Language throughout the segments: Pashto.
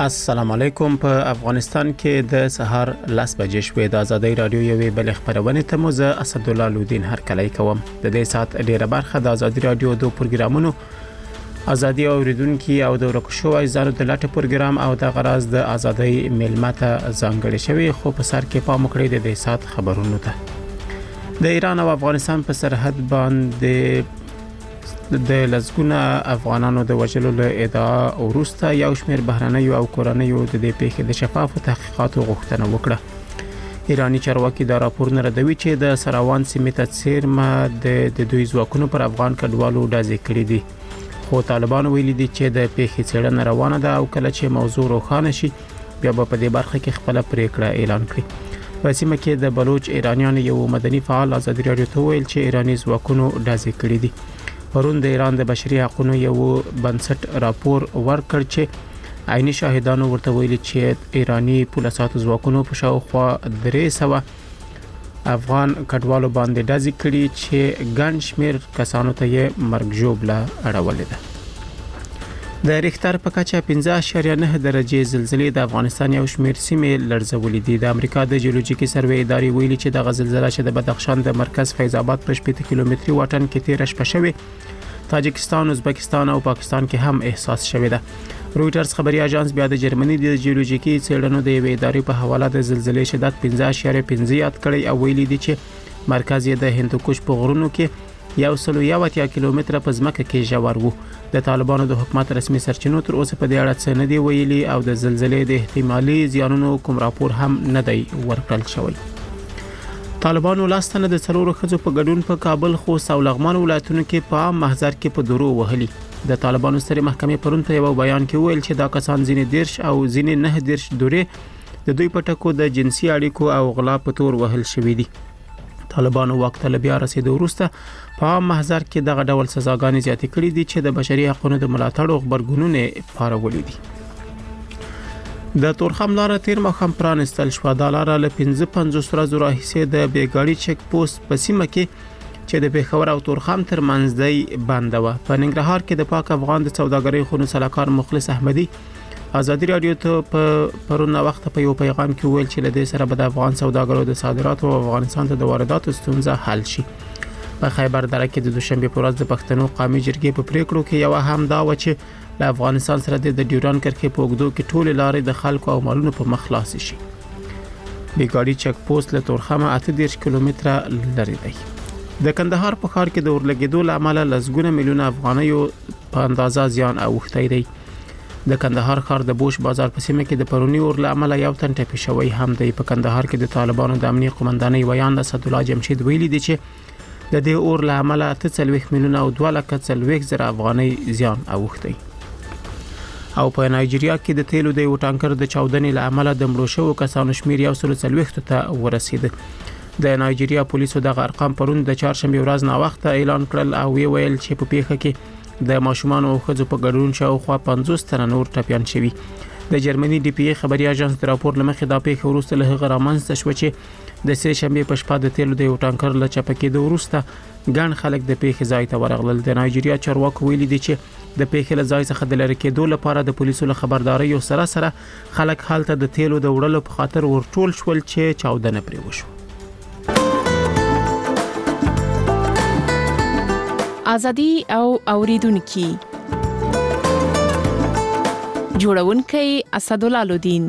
السلام علیکم. په افغانستان کې د سهار 10 بجې شوې د ازادي رادیو یوې بل خبرونه ته مو زه اسدالله لودین هر کله کوم. د دې سات ډیره برخه د ازادي رادیو د پروګرامونو ازادي اوریدونکو او د ورکشو ایزانو د لاټ پروګرام او د غراز د ازادي ملمته ځانګړي شوی خو په سر کې پام وکړئ د دې سات خبرونو ته. د ایران او افغانستان په سرحد باندې د لزګونه افغانانو د وژلو له ادعا وروسته یو شمېر بهرنیو او کورنیو د دې پیښې د شفافو تحقیقاتو غوښتنه وکړه. ایرانی چارواکي دا راپور ردوي چې د سراوان سیمې ته څیرمه د دوی ځواکونو پر افغان کډوالو ډزې کړې دي. خو طالبان ویلي دي چې د پیښې څېړنه روانه ده او کله چې موضوع روښانه شي بیا به په دې برخه کې خپل پریکړه اعلان کړي. په سیمه کې د بلوچ ایرانیان یو مدني فعال ازادي رادیو ته ویل چې ایرانی ځواکونو ډزې کړې دي. پرون د ایران د بشري حقوقو یو بنسټ راپور ورکړ چې عیني شاهدانو ورته ویلي چې ایرانی پولیسو ځواکونو په شاوخوا 300 افغان کډوالو باندې ډزې کړي چې ګڼ شمېر کسانو ته یې مرګ ژوبله اړولې ده. د ریختر په کچه 15.9 درجه زلزلې د افغانستان یو شمېر سیمې لړزولې دي. د امریکا د جیولوژیکي سروې ادارې ویلي چې د زلزلې چې د بدخشان د مرکز فیض آباد په 8 کیلومتري واټن کې 13 شپه شوه تاجکستان، ازبکستان او پاکستان کې هم احساس شوه ده. رويټرز خبري اژانس بیا د جرمني د جیولوژیکي څېړنو د یوې ادارې په حواله د زلزلې شدت 15.5 یاد کړی او ویلي دي چې مرکز یې د هندوکش په غرونو کې 180 کیلومتره په ځمکه کې ژور وو. د طالبانو د حکومت رسمي سرچینو تر اوسه په دې اړه څه نه دی ویلي او د زلزلې د احتمالي زیانونو کوم راپور هم نه دی ورکړل شوی. طالبانو لاستنه د څلورو خځو په ګډون په کابل، خوست او لغمان ولایتونو کې په عام محضر کې په درو وهلي. د طالبانو سترې محکمې پرون په یو بیان کې ویل چې دا کسان ځینې دیرش او ځینې نه دیرش دورې د دوی په ټکو د جنسي اړیکو او غلا په تور وهل شوی دي. طالبانو وخت له بیا رسیدو وروسته په عام محضر کې دغه ډول سزاګانې زیاتې کړې دي چې د بشري حقوقو د ملاتړ خبرګونونه پارولې دي. د تورخم لاره تیر مخم پرانستل شو. د لاره له 55 ورځې راهیسې د بیګاړي چک پوسټ په سیمه کې چې د پیښور او تورخم ترمنځ دی بند و. په ننګرهار کې د پاک افغان د سوداګرۍ خونو سلاکار مخلص احمدي ازادي رادیو ته په پرونه وخت په یو پیغام کې ویل چې لدې سره به د افغان سوداګرو د صادراتو او افغانستان ته د وارداتو ستونزه حل شي. په خیبر دره کې د دوشنبه پر ورځ د پښتنو قومي جرګې په پریکړو کې یو هم دا و چې د افغانستان سره د ډیوران کرښې په اوږدو کې ټول لارې د خلکو او مالونو په مخ خلاص شي. بیګاړي چک پوسټ له تورخم 18 کیلومتره لري دی. د کندهار په ښار کې د اورلګیدو لامل لزګونه میلیونه افغانیو په اندازه زیان اوښتی دی. د کندهار ښار د بوش بازار په سیمه کې د پرونی اور لامل یو تن ټپي شوی هم دی. په کندهار کې د طالبانو د امنیت قومندانۍ ویان اسدالله جمشید ویلي دی چې د دې اور لامل 43 میلیونه او 2,40,000 افغانۍ زیان اوښتی. او په نایجیریا کې د تیلو د یو ټانکر د چاودنې لامل د مړو شوو کسانو شمیر 140 ته ورسید. د نایجیریا پولیسو د ارقام پرون د چهارشنبه ورځ نا وخت اعلان کړل او ویل چې په پیښه کې د ماشومان او ښځو په ګډون شاوخوا 50 تنه نور ټپيان شوي. د جرمني ډي پی ای خبري اژانس د راپور لمخې دا پیښه وروسته له هغه رامنځته شو چې د سه شنبه په شپه د تیلو د یو ټانکر له چپکې د وروسته ګڼ خلک د پیښې ځای ته ورغلل. د نایجیریا چارواکو ویلي دي چې د پیښې له ځای څخه د لری کېدو لپاره د پولیسو له خبرداري سره خلک حالت د تیلو د وړلو په خاطر ورټول شول چې چاودنه پرې وشو. ازادي او اوریدونکو جوړونکي اسدالله لودین.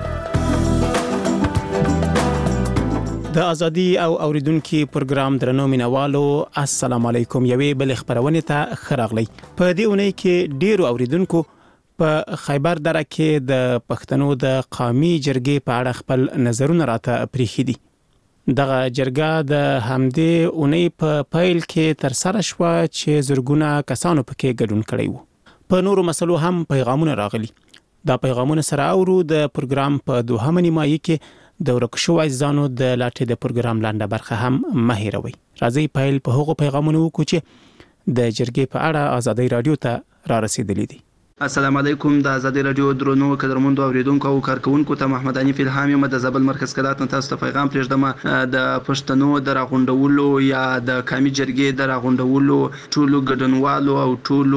د ازادي او اوریدونکو پروګرام درنو مینوالو السلام علیکم. یوې بل خبرونه ته خراغلی. په دې اونۍ کې ډیرو اوریدونکو په خیبر دره کې د پښتنو د قومي جرګې په اړه خپل نظرونه راته پریخي دي. دغه جرګه د همدې اونۍ په پیل کې تر سره شو چې زرګونه کسانو پکې ګډون کړی وو. په نورو مسلو هم پیغامونه راغلي. دا پیغامونه سره اورو د پروګرام په دوهمه نیمایي کې د ورکشو ایزانو د لاټې د پروګرام لاندې برخه هم مهیروي. راځي پیل په هغو پیغامونو وکړو چې د جرګې په اړه ازادي رادیو ته را رسیدلې دي. السلام علیکم. د ازادي رادیو درنو قدرمنو اوریدونکو او کارکونکو ته محمد انیف الهام یم د زابل مرکز کلات تاسو ته پیغام پرېږدم. د پښتنو د راغونډولو یا د قومي جرګې د راغونډولو ټولو ګډونوالو او ټولو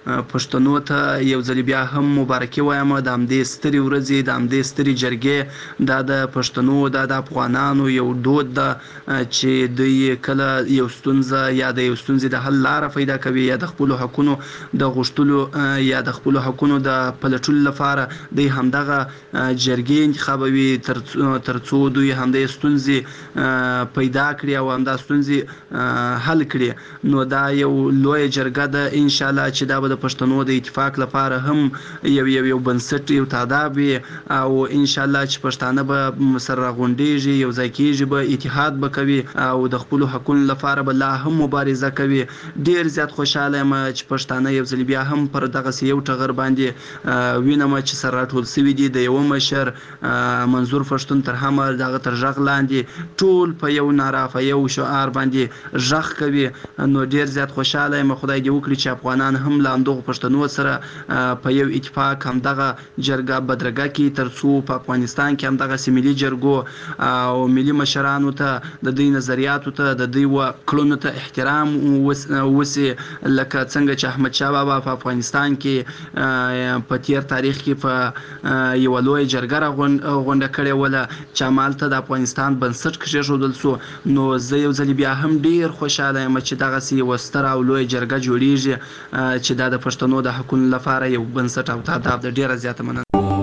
پښتنو ته یو ځل بیا هم مبارکي وایم د همدې سترې ورځې د همدې سترې جرګې دا د پښتنو د افغانانو یو دود ده چې دوی کله یو ستونزه یا د یو ستونزې د حل لاره پیدا کوي یا د خپل حقونو د غوښتلو یا د خپل حقونو د پلټلو لپاره دوی همدغه جرګې انتخابوي ترڅو دوی همدې ستونزې پیدا کړي او همدا ستونزې حل کړي نو دا یو لوی جرګه ده ان شاء الله چې دا به د پښتنو د اتفاق لپاره هم یو بنسټ یو تاداب وي او ان شاء الله چې پښتانه به سره غونډېږي یو ځای کېږي به اتحاد به کوي او د خپل حقونو لپاره به لا هم مبارزه کوي ډیر زیات خوشاله یم چې پښتانه یو ځل بیا هم پر دغه یو ټغر باندې وینم چې سره راټول شوي دي د یو مشر منظور پښتون تر همه دغه تر غږ لاندې ټول په یو ناره په یو شعار باندې غږ کوي نو ډیر زیات خوشاله یم خدای دې وکړي چې افغانان هم له همدغو پښتنو سره په یو اتفاق همدغه جرګه بدرګه کې ترڅو په افغانستان کې همدغه ملي جرګو او ملي مشرانو ته د دوی نظریاتو ته د دوی کړنو ته احترام وسي لکه څنګه چې احمد شاه بابا په افغانستان کې په تیر تاریخ کې په یو لوی جرګه غونډه کړې وله چې همالته د افغانستان بنسټ کېښودل سو نو زه یو ځل بیا هم ډیر خوشاله یم چې دغسې یوه ستره او لویه جرګه جوړیږي چې دا د پښتنو د حقونو لپاره یو بنسټ او تاداب ده. ډیره زیاته مننه.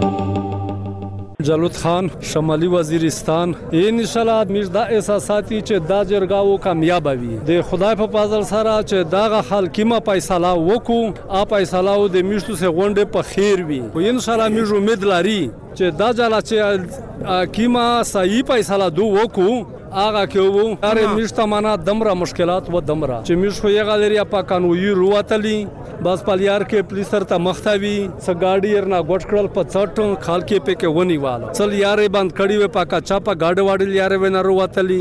جلود خان شمالي وزیرستان ان شاء الله موږ دا احساساتي چې دا جرګه کامیاب وي د خدای په فضل سره چې دا حکیمه فیصله وکړو ا فیصله د میشتو سه غونډه په خیر وي او ان شاء الله موږ امید لري چې دا ځل چې حکیمه صحیح فیصله وکړو آغا کې وو اره میشته معنا دمره مشکلات و دمره چې میش خو یې غالریا په قانوني رواتلی بس پالیار کې پولیسر ته مختوي سګاډي ارنا غټ کړل په څټ خال کې په کې ونی واله چل یارې بند کړي و پاکا چاپا گاډ واډل یارې ونه رواتلی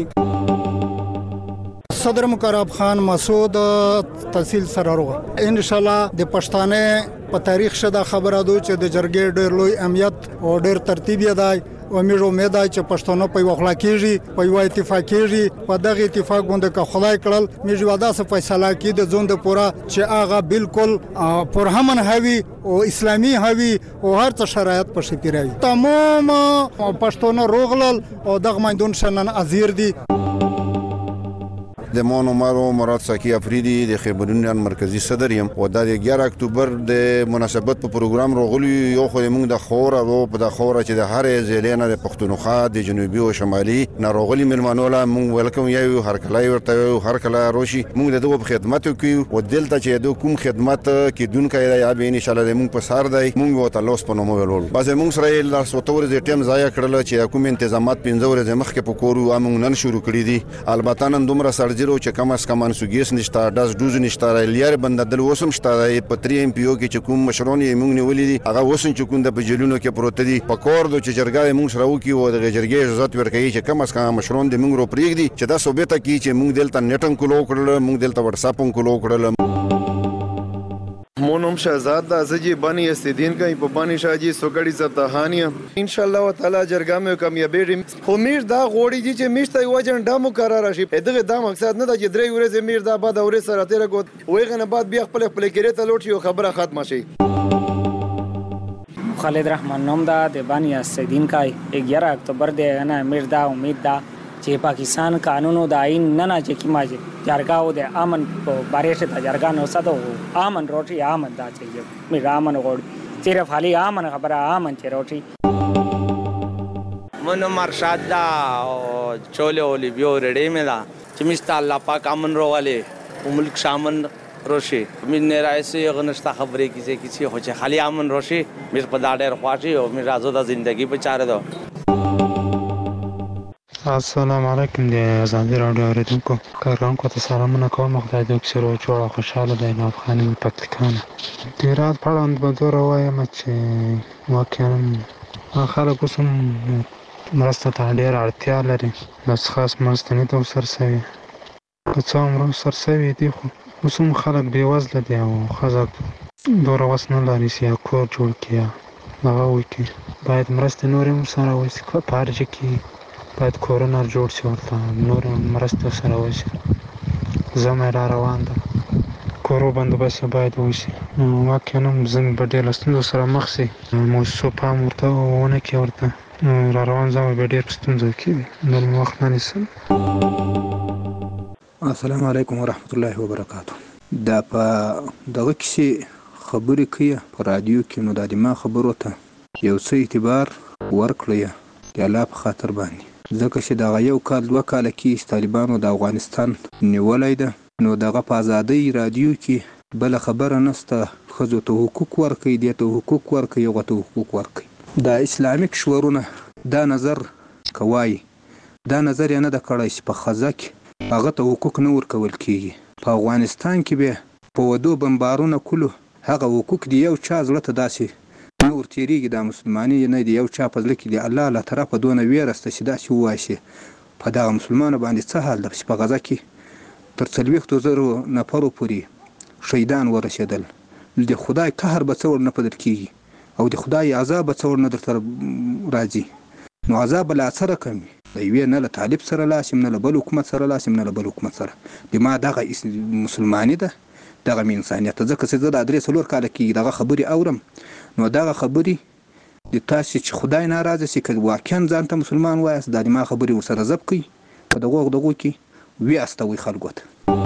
صدر مقرب خان مسعود تحصیل سرارو ان شاء الله د پښتانه په تاریخ شدا خبره دو چې د جرګې ډېر لوی اهمیت او ډېر ترتیب یې دی او موږ امید لرو چې پښتون په یو اخلاق کېږي په یو اتفاق کېږي په دغه اتفاق باندې که خدای کړل موږ واده سره فیصله کړي د ژوند پورا چې هغه بالکل پرهمن هوي او اسلامي هوي او هر څه شرایط په شپیروي تمام پښتون روغلل او دغه میدان شنن ازیر دي. د مون عمر مراد ساکی افریدی د خبرونیان مرکزی صدر یم او د 11 اکتوبر د مناسبت په پروګرام راغلی یو خو موږ د خور او په د خور چې د هر ځلینه د پښتونخوا د جنوبي او شمالي ناروغلی ملمانو لا موږ ولکم یو هر کله ورته هر کله روشي موږ د دوه خدمت کوي او دلته چې د کوم خدمت کې دونکو یا به ان شاء الله موږ په سار دی موږ وته لوس په نومو ولول بس موږ سره لا سوتور د ټیم ضایع کړل چې کوم تنظیمات 15 ورځې مخکې په کورو موږ نن شروع کړی دي البته نن دومره سرجری چې کم از کم انسوګیس نشته داس دوز نشته لیار بنددل وسم شته په 3 ام پی او کې چې کوم مشرون یې موږ نیولې دي هغه وسن چې کوم د بجلونو کې پروت دي په کور د چرګای موږ سره وکي او د جرګې اجازه ورکړي چې کم از کم مشرون د موږ رو پریګ دي چې دا ثابت کی چې موږ دلته نټن کولو کړل موږ دلته واتس اپ کولو کړل. مونم شهزاد د ازجی بانی استدین کای په بانی شاجی سوګړی زتهانیه ان شاء الله تعالی جرګه مې کامیابی خو میر دا غوړی چې میشته یو اجنډا مقرره شي دغه دا مقصد نه د درې ورځې میر دا بعد اورې سره تیر کوت وایغه نه بعد بیا خپل کېره ته لوټ یو خبره ختمه شي. خالد رحمان نوم دا د بانی استدین کای 11 اکتوبر د نه میر دا امید دا چې پاکستان قانونو د آئین نه چې کی ماجه جرګاو د امن په باره ته جرګا نو ساتو امن روټي امن دا چاهیے مې امن غوړ صرف حالي امن خبره امن چې روټي من مرشد دا چوله اولی بیو رډې مې دا چې مست الله پاک امن روواله ملک شامن روشي من نه راځي غنښت خبرې کیسه هو چې خالي امن روشي مې په دا ډېر خواشي او مې راځو د ژوندۍ په چاره دو. السلام علیکم د ازادي راډیو اوریدونکو کارکونکو ته سلامونه کوم خدای دې اکثر او جوړه خوشاله دی نو افغاني پکتیکان ډیرات پړاند بدور وایم چې واقعا خلک اوسم مرسته ته ډیر اړتیا لري بس خاص مرستنی ته سرسوي که څو عمر سرسوي دي خو اوسم خلک بې وزله دي او ښځه دوره وس نه لري چې کور جوړ کړي هغه وکړي باید مرستې نورې هم سره وشي په خارج کې باید کورونه جوړ شي ورته نور مرسته سره وشي زموږ را روان ده سکرو بندوبست باید وشي. واقعا زموږ په ډېر ستونزو سره مخ شي. موسسو پام ورته ونه کې ورته را روان ځم به ډېر ستونزه کې نو وخت نه نیسم. السلام علیکم ورحمت الله وبرکاته. دا په دغه کې خبرې کوي په رادیو کې، نو د ما خبرو ته یو څه اعتبار ورکړی د الله په خاطر باندې، ځکه چې دغه یو کال 2 کال کې طالبانو د افغانستان نیولای ده، نو دغه په ازادۍ رادیو کې بل خبره نسته، ښځو ته حقوق ورکوي، دې ته حقوق ورکوي، هغه ته حقوق ورکوي. د اسلامي کشورونه دا نظر کوي، دا نظر یې نه ده کړی چې په ښځه کې هغه ته حقوق نه ورکول کېږي. په افغانستان کې به په ودو بمبارونه کولو هغه حقوق د یو چا زړه ته داسې نه ورتېرېږي، دا مسلماني نه د یو چا په زړه کې د الله له طرفه دونه ویره شته چې داسې ووایي چې په دغه مسلمانو باندې څه حال ده چې په غزه کې تر 40,000 نفرو پورې شهیدان ورسېدل. د خدای قهر به څه ورنه پدل کېږي او د خدای عذاب به څه ورنه درته راځي. نو عذاب به لا څه رقم وي؟ د یوې نه له طالب سره لاس یم، نه له بل حکومت سره لاس یم، نه له بل حکومت سره. د ما دغه مسلماني ده، دغه مې انسانیت ده. ځکه چې زه د 3-4 کاله کېږي دغه خبرې اورم، نو دغه خبرې د تاسې چې خدای ناراضه شي که واقعا ځان ته مسلمان وایاست، دا د ما خبرې ورسره ضبط کړئ، په دغو کې ویاستوئ خلکو ته.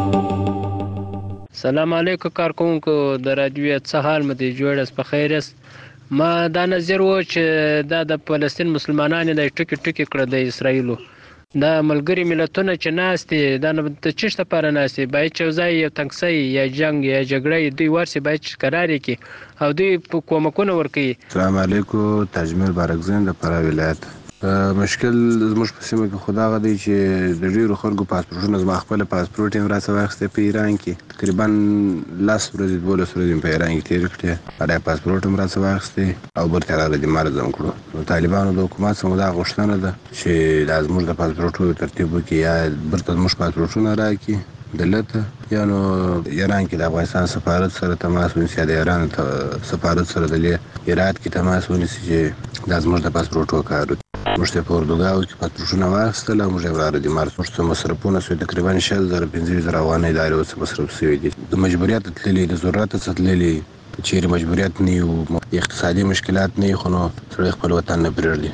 سلام علیکم کارکونکو د رادیو څه حال مې دی جوړ است په خیر است. ما دا نظر و چې دا د فلسطین مسلمانانو د ټکی کړه د اسرایلو دا ملګری ملتونه چې ناستي دا نه د چشته لپاره ناستي باید چې ځای یو تنګسي یا جنگ یا جګړه دوی ورسي باید قرار کړي او دوی کومکونه ورکړي. السلام علیکم تجمیل بارکزین د فراه ولایت. مشکل زموږ په سیمه کې خدا غدي چې د ډیرو خلکو پاسپورټونه زما خپل پاسپورټ یې راڅه واخیسته په ایران کې تقریبا 10 ورځې 12 ورځې په ایران کې تیر کړې، دا پاسپورټ هم راڅه واخیسته او برته راغلی مرزم کړو. نو طالبانو د حکومت څخه دا غوښتنه ده چې د زموږ د پاسپورټو ترتیب وکړي یا برته زموږ پاسپورټونه راکړي دلته، یا نو ایران کې د افغانستان سفارت سره تماس ونیسي، د ایران سفارت سره د هرات کې تماس ونیسي چې د زموږ د پاسپورټو کار موږ ته په اردوګاو کې پاسپورټونه واخیستل او موږ یې وړاندې د مارس موږ ته مصرفونه سوی تقریبا 6,000-15,000 افغانۍ داري اوس مصرف سوي دي. د مجبوریت تللي د ضرورت څخه تللي چیرې مجبوریت نه یو اقتصادي مشکلات نه خو نو سړی خپل وطن نه پرېږدي.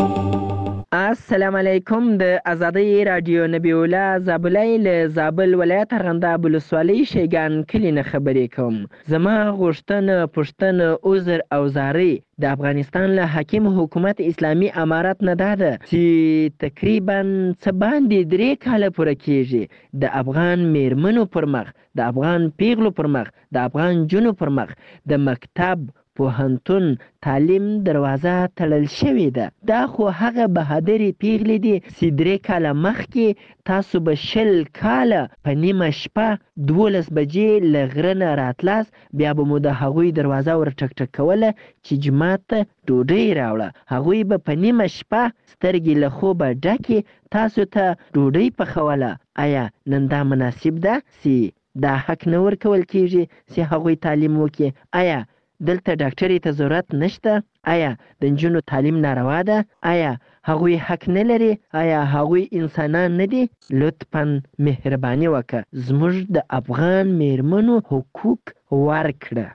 السلام علیکم. د ازادۍ رادیو نبی الله زابلای له زابل ولایت ارغنداب ولسوالۍ شیګان کلی نه خبرې کوم. زما غوښتنه پوښتنه عذر او زارۍ د افغانستان له حاکم حکومت اسلامي امارت نه ده چې تقریبا څه باندې 3 کاله پوره کېږي د افغان میرمنو پر مخ، د افغان پیغلو پر مخ، د افغان جنو پر مخ د مکتب پوهنتون تعلیم دروازه تړل شوې ده. دا خو هغه بهادرې پیغلې دي چې 3 کاله مخکې تاسو به 20 کاله په نیمه شپه 12 بجې له غره نه راتلاست، بیا به مو د هغوی دروازه ور ټک ټک کوله چې جماعت ته ډوډۍ راوړه. هغوی به په نیمه شپه سترګې له خوبه ډکې تاسو ته ډوډۍ پخوله. آیا نن دا مناسب ده چې دا حق نه ورکول کېږي چې هغوی تعلیم وکړي؟ آیا دلته ډاکټرې ته ضرورت نشته؟ آیا د نجونو تعلیم ناروا ده؟ آیا هغوی حق نه لري؟ آیا هغوی انسانان نه دي؟ لطفاً مهرباني وکړه زموږ د افغان میرمنو حقوق ورکړه.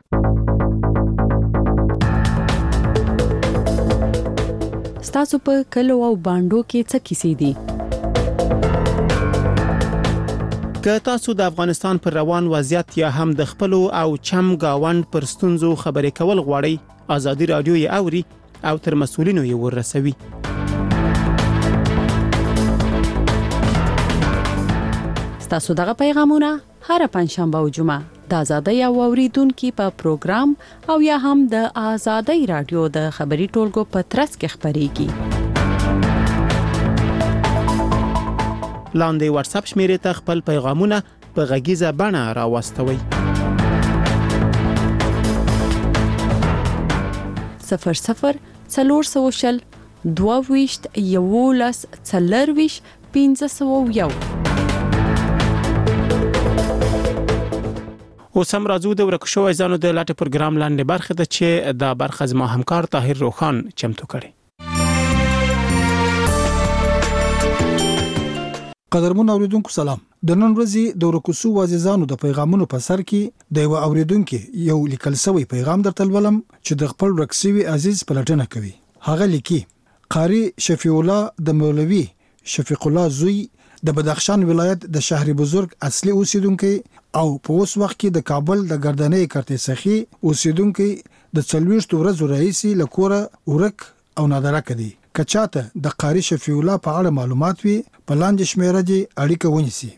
ستاسو په کلو او باندو کې څه کیسې دي؟ که تاسو د افغانستان پر روان وضعیت یا هم د خپل او چم گاوند پر ستونزو خبرې کول غواړئ، ازادي رادیو یې اوري او تر مسؤلینو یې ورسوي. ستاسو دغه پیغامونه هر پنځشنبه او جمعه د ازادي او اوریدونکو په پروګرام او یا هم د ازادي رادیو د خبري ټولګو په ترڅ کې خبريږي. لاندې واتس اپ شمیرې ته خپل پیغامونه په غږیزه بڼه راوستوئ. 00 400 22 11 40 501. اوس هم راځو د ورکشو ځانو د لاټ پروګرام لاندې برخه ته چې د برخه زما همکار طاهر روخان چمتو کړي. قدرمن اوریدونکو سلام. د نن ورځې د ورکوسو عزیزانو د پیغامونو په سر کې د یو اوریدونکو یو لیکل شوی پیغام درته ولولم چې د خپل ورکسوي عزیز پلټنه کوي. هغه لیکي: قاری شفیع الله د مولوی شفیق الله زوی د بدخشان ولایت د شهر بزرگ اصلي اوسیدونکو او په اوس وخت کې د کابل د ګردنۍ کرته سخی اوسیدونکو د 40 ورځې رئیسي لکوره ورک او نادره کړي. کچاته د قاری شفیع الله په اړه معلومات وي په لاندې شمیره دی اړیکه ونیسي: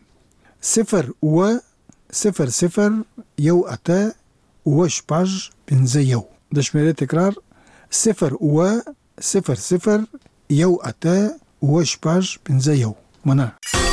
0-0-0-1-8-5-1. د شمیرې تکرار 0-0-0-1-8-5-1. مننه.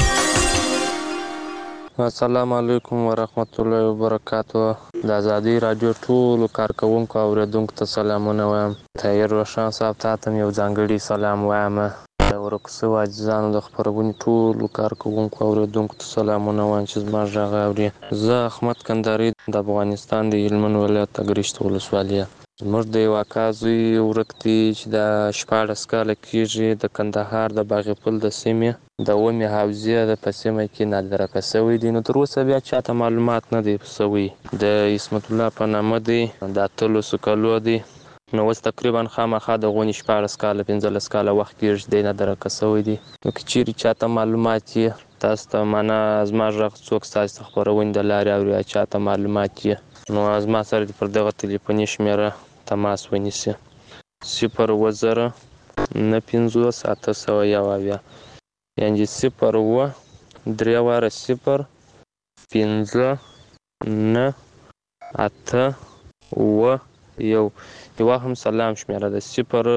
السلام علیکم ورحمت الله وبرکاتو. د ازادي رادیو ټول کارکونکو او اوریدونکو ته سلامونه وایم. طاهر روشن صاحب ته یو ځانګړي سلام وایم. د ورکوسو عزیزانو د خبرونې ټول کارکونکو او اوریدونکو ته سلامونه وایم چې زما غږ اوري. زه احمد کندهاري د افغانستان د هلمند ولایت اګریشت ولسوالۍ. زموږ د یو اکا زوی ورک دی چې د 14 کاله کېږي د کندهار د باغپل د سیمې د اومې حوزې د په سیمه کې نادرکه شوی دی. نو تر اوسه بیا چاته معلومات نه دی شوی. د اسمت الله په نامه دی، د 18 کالو دی. نو اوس تقریبا خامخا د غونې 14 کاله 15 کاله وخت کېږي دی نادرکه شوی دی. نو که چیرې چاته معلومات یې تاسو ته معنا زما غږ څوک ستاسو د خپرونې د لارې اوري چاته معلومات یې نو زما سره پر دغه تلیفوني شمیره تماس ونیسي: 0-9-50-801. یعنی 0-3-0-5-9-8-1. یو هم سلام شمیره ده: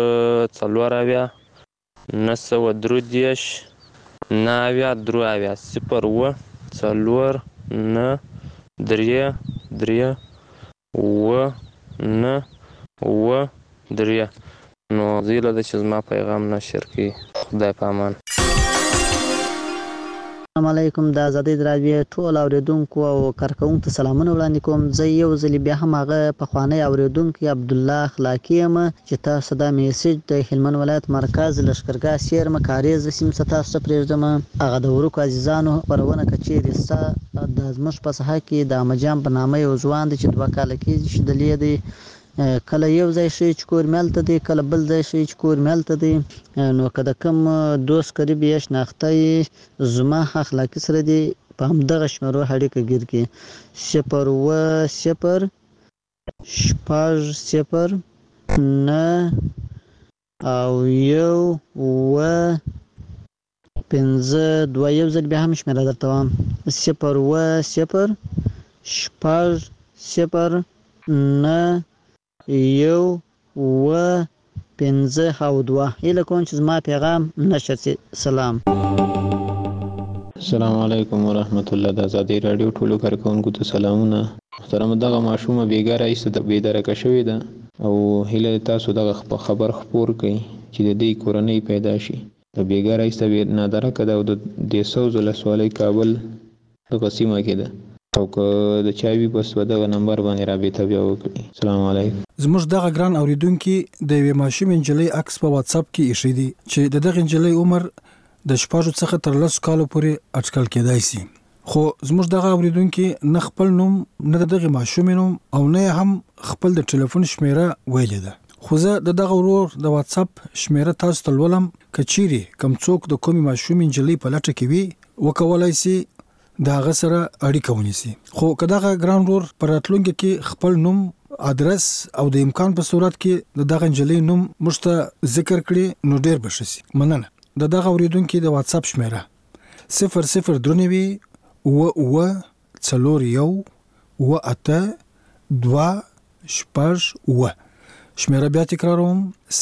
0-9-3-9-3-3-9. نو زیله ده چې زما پیغام نشر کړي. خدای په امان. السلام علیکم. د ازادي رادیو ټول اوریدونکو او کارکونکو ته سلامونه وړاندې کوم. زه یو ځل بیا هم هغه پخوانی اوریدونکو عبدالله اخلاقی یم چې تاسو دا میسج د هلمند ولایت مرکز لشکرګاه سیرمه کاریز سیمه تاسو ته پرېږدم. هغه د ورکو عزیزانو خبرونه کچېرې ستا د زموږ په ساحه کې د امجان په نامه یو ځوان دی چې 2 کاله کېږي چې دلې دی. کله یو ځای شي چې کور ملته دی، کله بل ځای شي چې کور ملته دی. نو که د کوم دوست قریب یا شناخته زما اخلاقی سره دی په همدغه شمیرو اړیکه ګیر کړي: 0-0-6-9-1-5-2. یو ځل بیا هم شمیره درته وایم: 0-0-6-9-1-5-2. هیله کوم چې زما پیغام نشر شي. سلام. السلام علیکم ورحمت الله. د ازادي رادیو ټولو کارکونکو ته سلامونه. محترم دغه ماشومه بیګاره ایسته د بیدارکه شوې ده او هیله تاسو دغه خبر خپور کړئ چې د دې کورنۍ پیدا شي. د بیګاره ایسته نادرکه ده او د 200 ولسوالۍ کابل دغه سیمه کې ده او که د چاوي بس دغه نمبر باندې رابطه بیا وکړي. السلام علیکم. زموږ دغه ګران اوریدونکو د یوې ماشوم انجلۍ عکس په واتس اپ کې ایښی دی چې دغه انجلۍ عمر د 6 څخه تر 10 کالو پورې اټکل کېدای شي. خو زموږ دغه اوریدونکو نه خپل نوم نه دغه ماشوم نوم او نه هم خپل د ټلیفون شمیره ویلې ده. خو زه دغه ورور د واتس اپ شمیره تاسو ته ولولم. کچيري کم څوک د کومې ماشوم انجلۍ په لټه کې وي وکولای شي دا غ سره اړیکه ونیسي. خو کداغه ګران رور پر راتلونکي کې خپل نوم، ادرس او د امکان په صورت کې دغه انجلۍ نوم مشته ذکر کړي نو ډیر بشي. مننه. دغه اوریدونکو د واتس اپ شمیره 0-0-3-9-1-8-2-6-1. شمیره بیا تکراروم: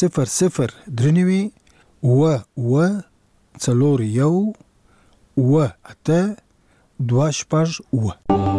0-0-3-9-1-8-2-6-1.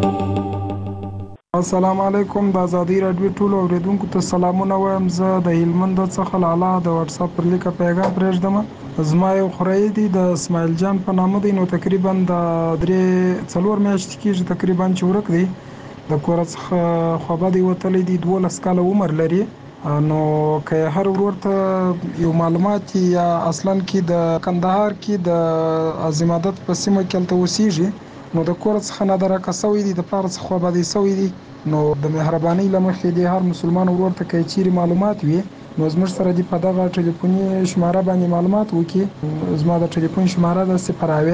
السلام علیکم. د ازادي رادیو ټول اوریدونکو ته سلامونه وایم. زه د هلمند څخه لاله د واتس اپ پر لیکه پیغام پرېږدم. زما یو خورای دی د اسماعیل جان په نامه دی. نو تقریبا د 3-4 میاشتې کېږي تقریبا چې ورک دی. د کور څخه خوابه دی وتلی دی. 12 کاله عمر لري. نو که هر ورور ته یو معلومات یا اصلا کې د کندهار کې د عظیم عادت په سیمه کې تل اوسېږي نو د کور څخه نادرکه شوي دي، د پلار څخه خوابدي شوي دي، نو د مهربانۍ له مخې د هر مسلمان ورور ته که چیرې معلومات وي نو زموږ سره دې په دغه ټلیفوني شماره باندې معلومات وکړي. زما د ټلیفون شماره ده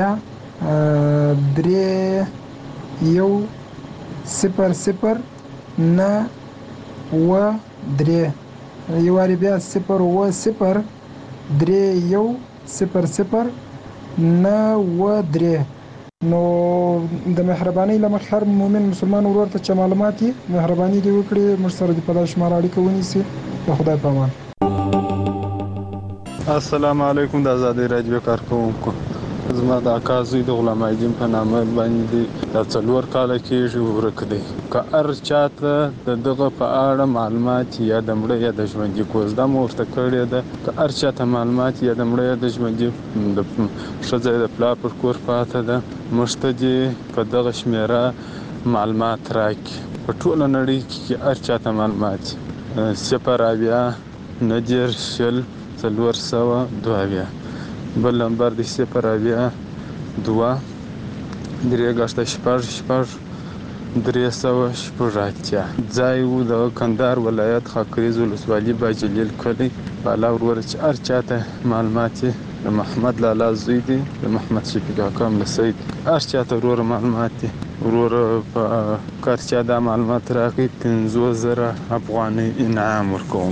0803103 یو وارې بیا 0803103 نو د مهربانۍ له مخې هر مؤمن مسلمان ورور ته چې معلومات یې مهرباني دې وکړي موږ سره دې په دغه شماره اړیکه ونیسي. د خدای په امان. السلام علیکم. د آزادۍ راډیو کارکوونکو، زما د اکا زوی د غلام حیدین په نامه باندې دا 4 کاله کېږي ورک دی. که هر چاته د دغه په اړه معلومات یا د مړه یا د ژوندي کوزده مو ورته کړې ده، که هر چاته معلومات یا د مړه یا د ژوندي د ښځه د پلار پر کور پاته ده، موږ ته دې په دغه شمېره معلومات راکړي. په ټوله نړۍ کې هر چاته معلومات 080900402 بل نمبر دی 082-386-380. ځای وو د کندهار ولایت خاکریز ولسوالي باجلیل کلی. بالا ورور چې هر چاته معلومات د محمد لالا زوی دی، د محمد شفیق حکم لسید، هر چاته ورور معلومات دی. ورور په کار چا دا معلومات راکړي 50,000 افغانۍ انعام ورکوم.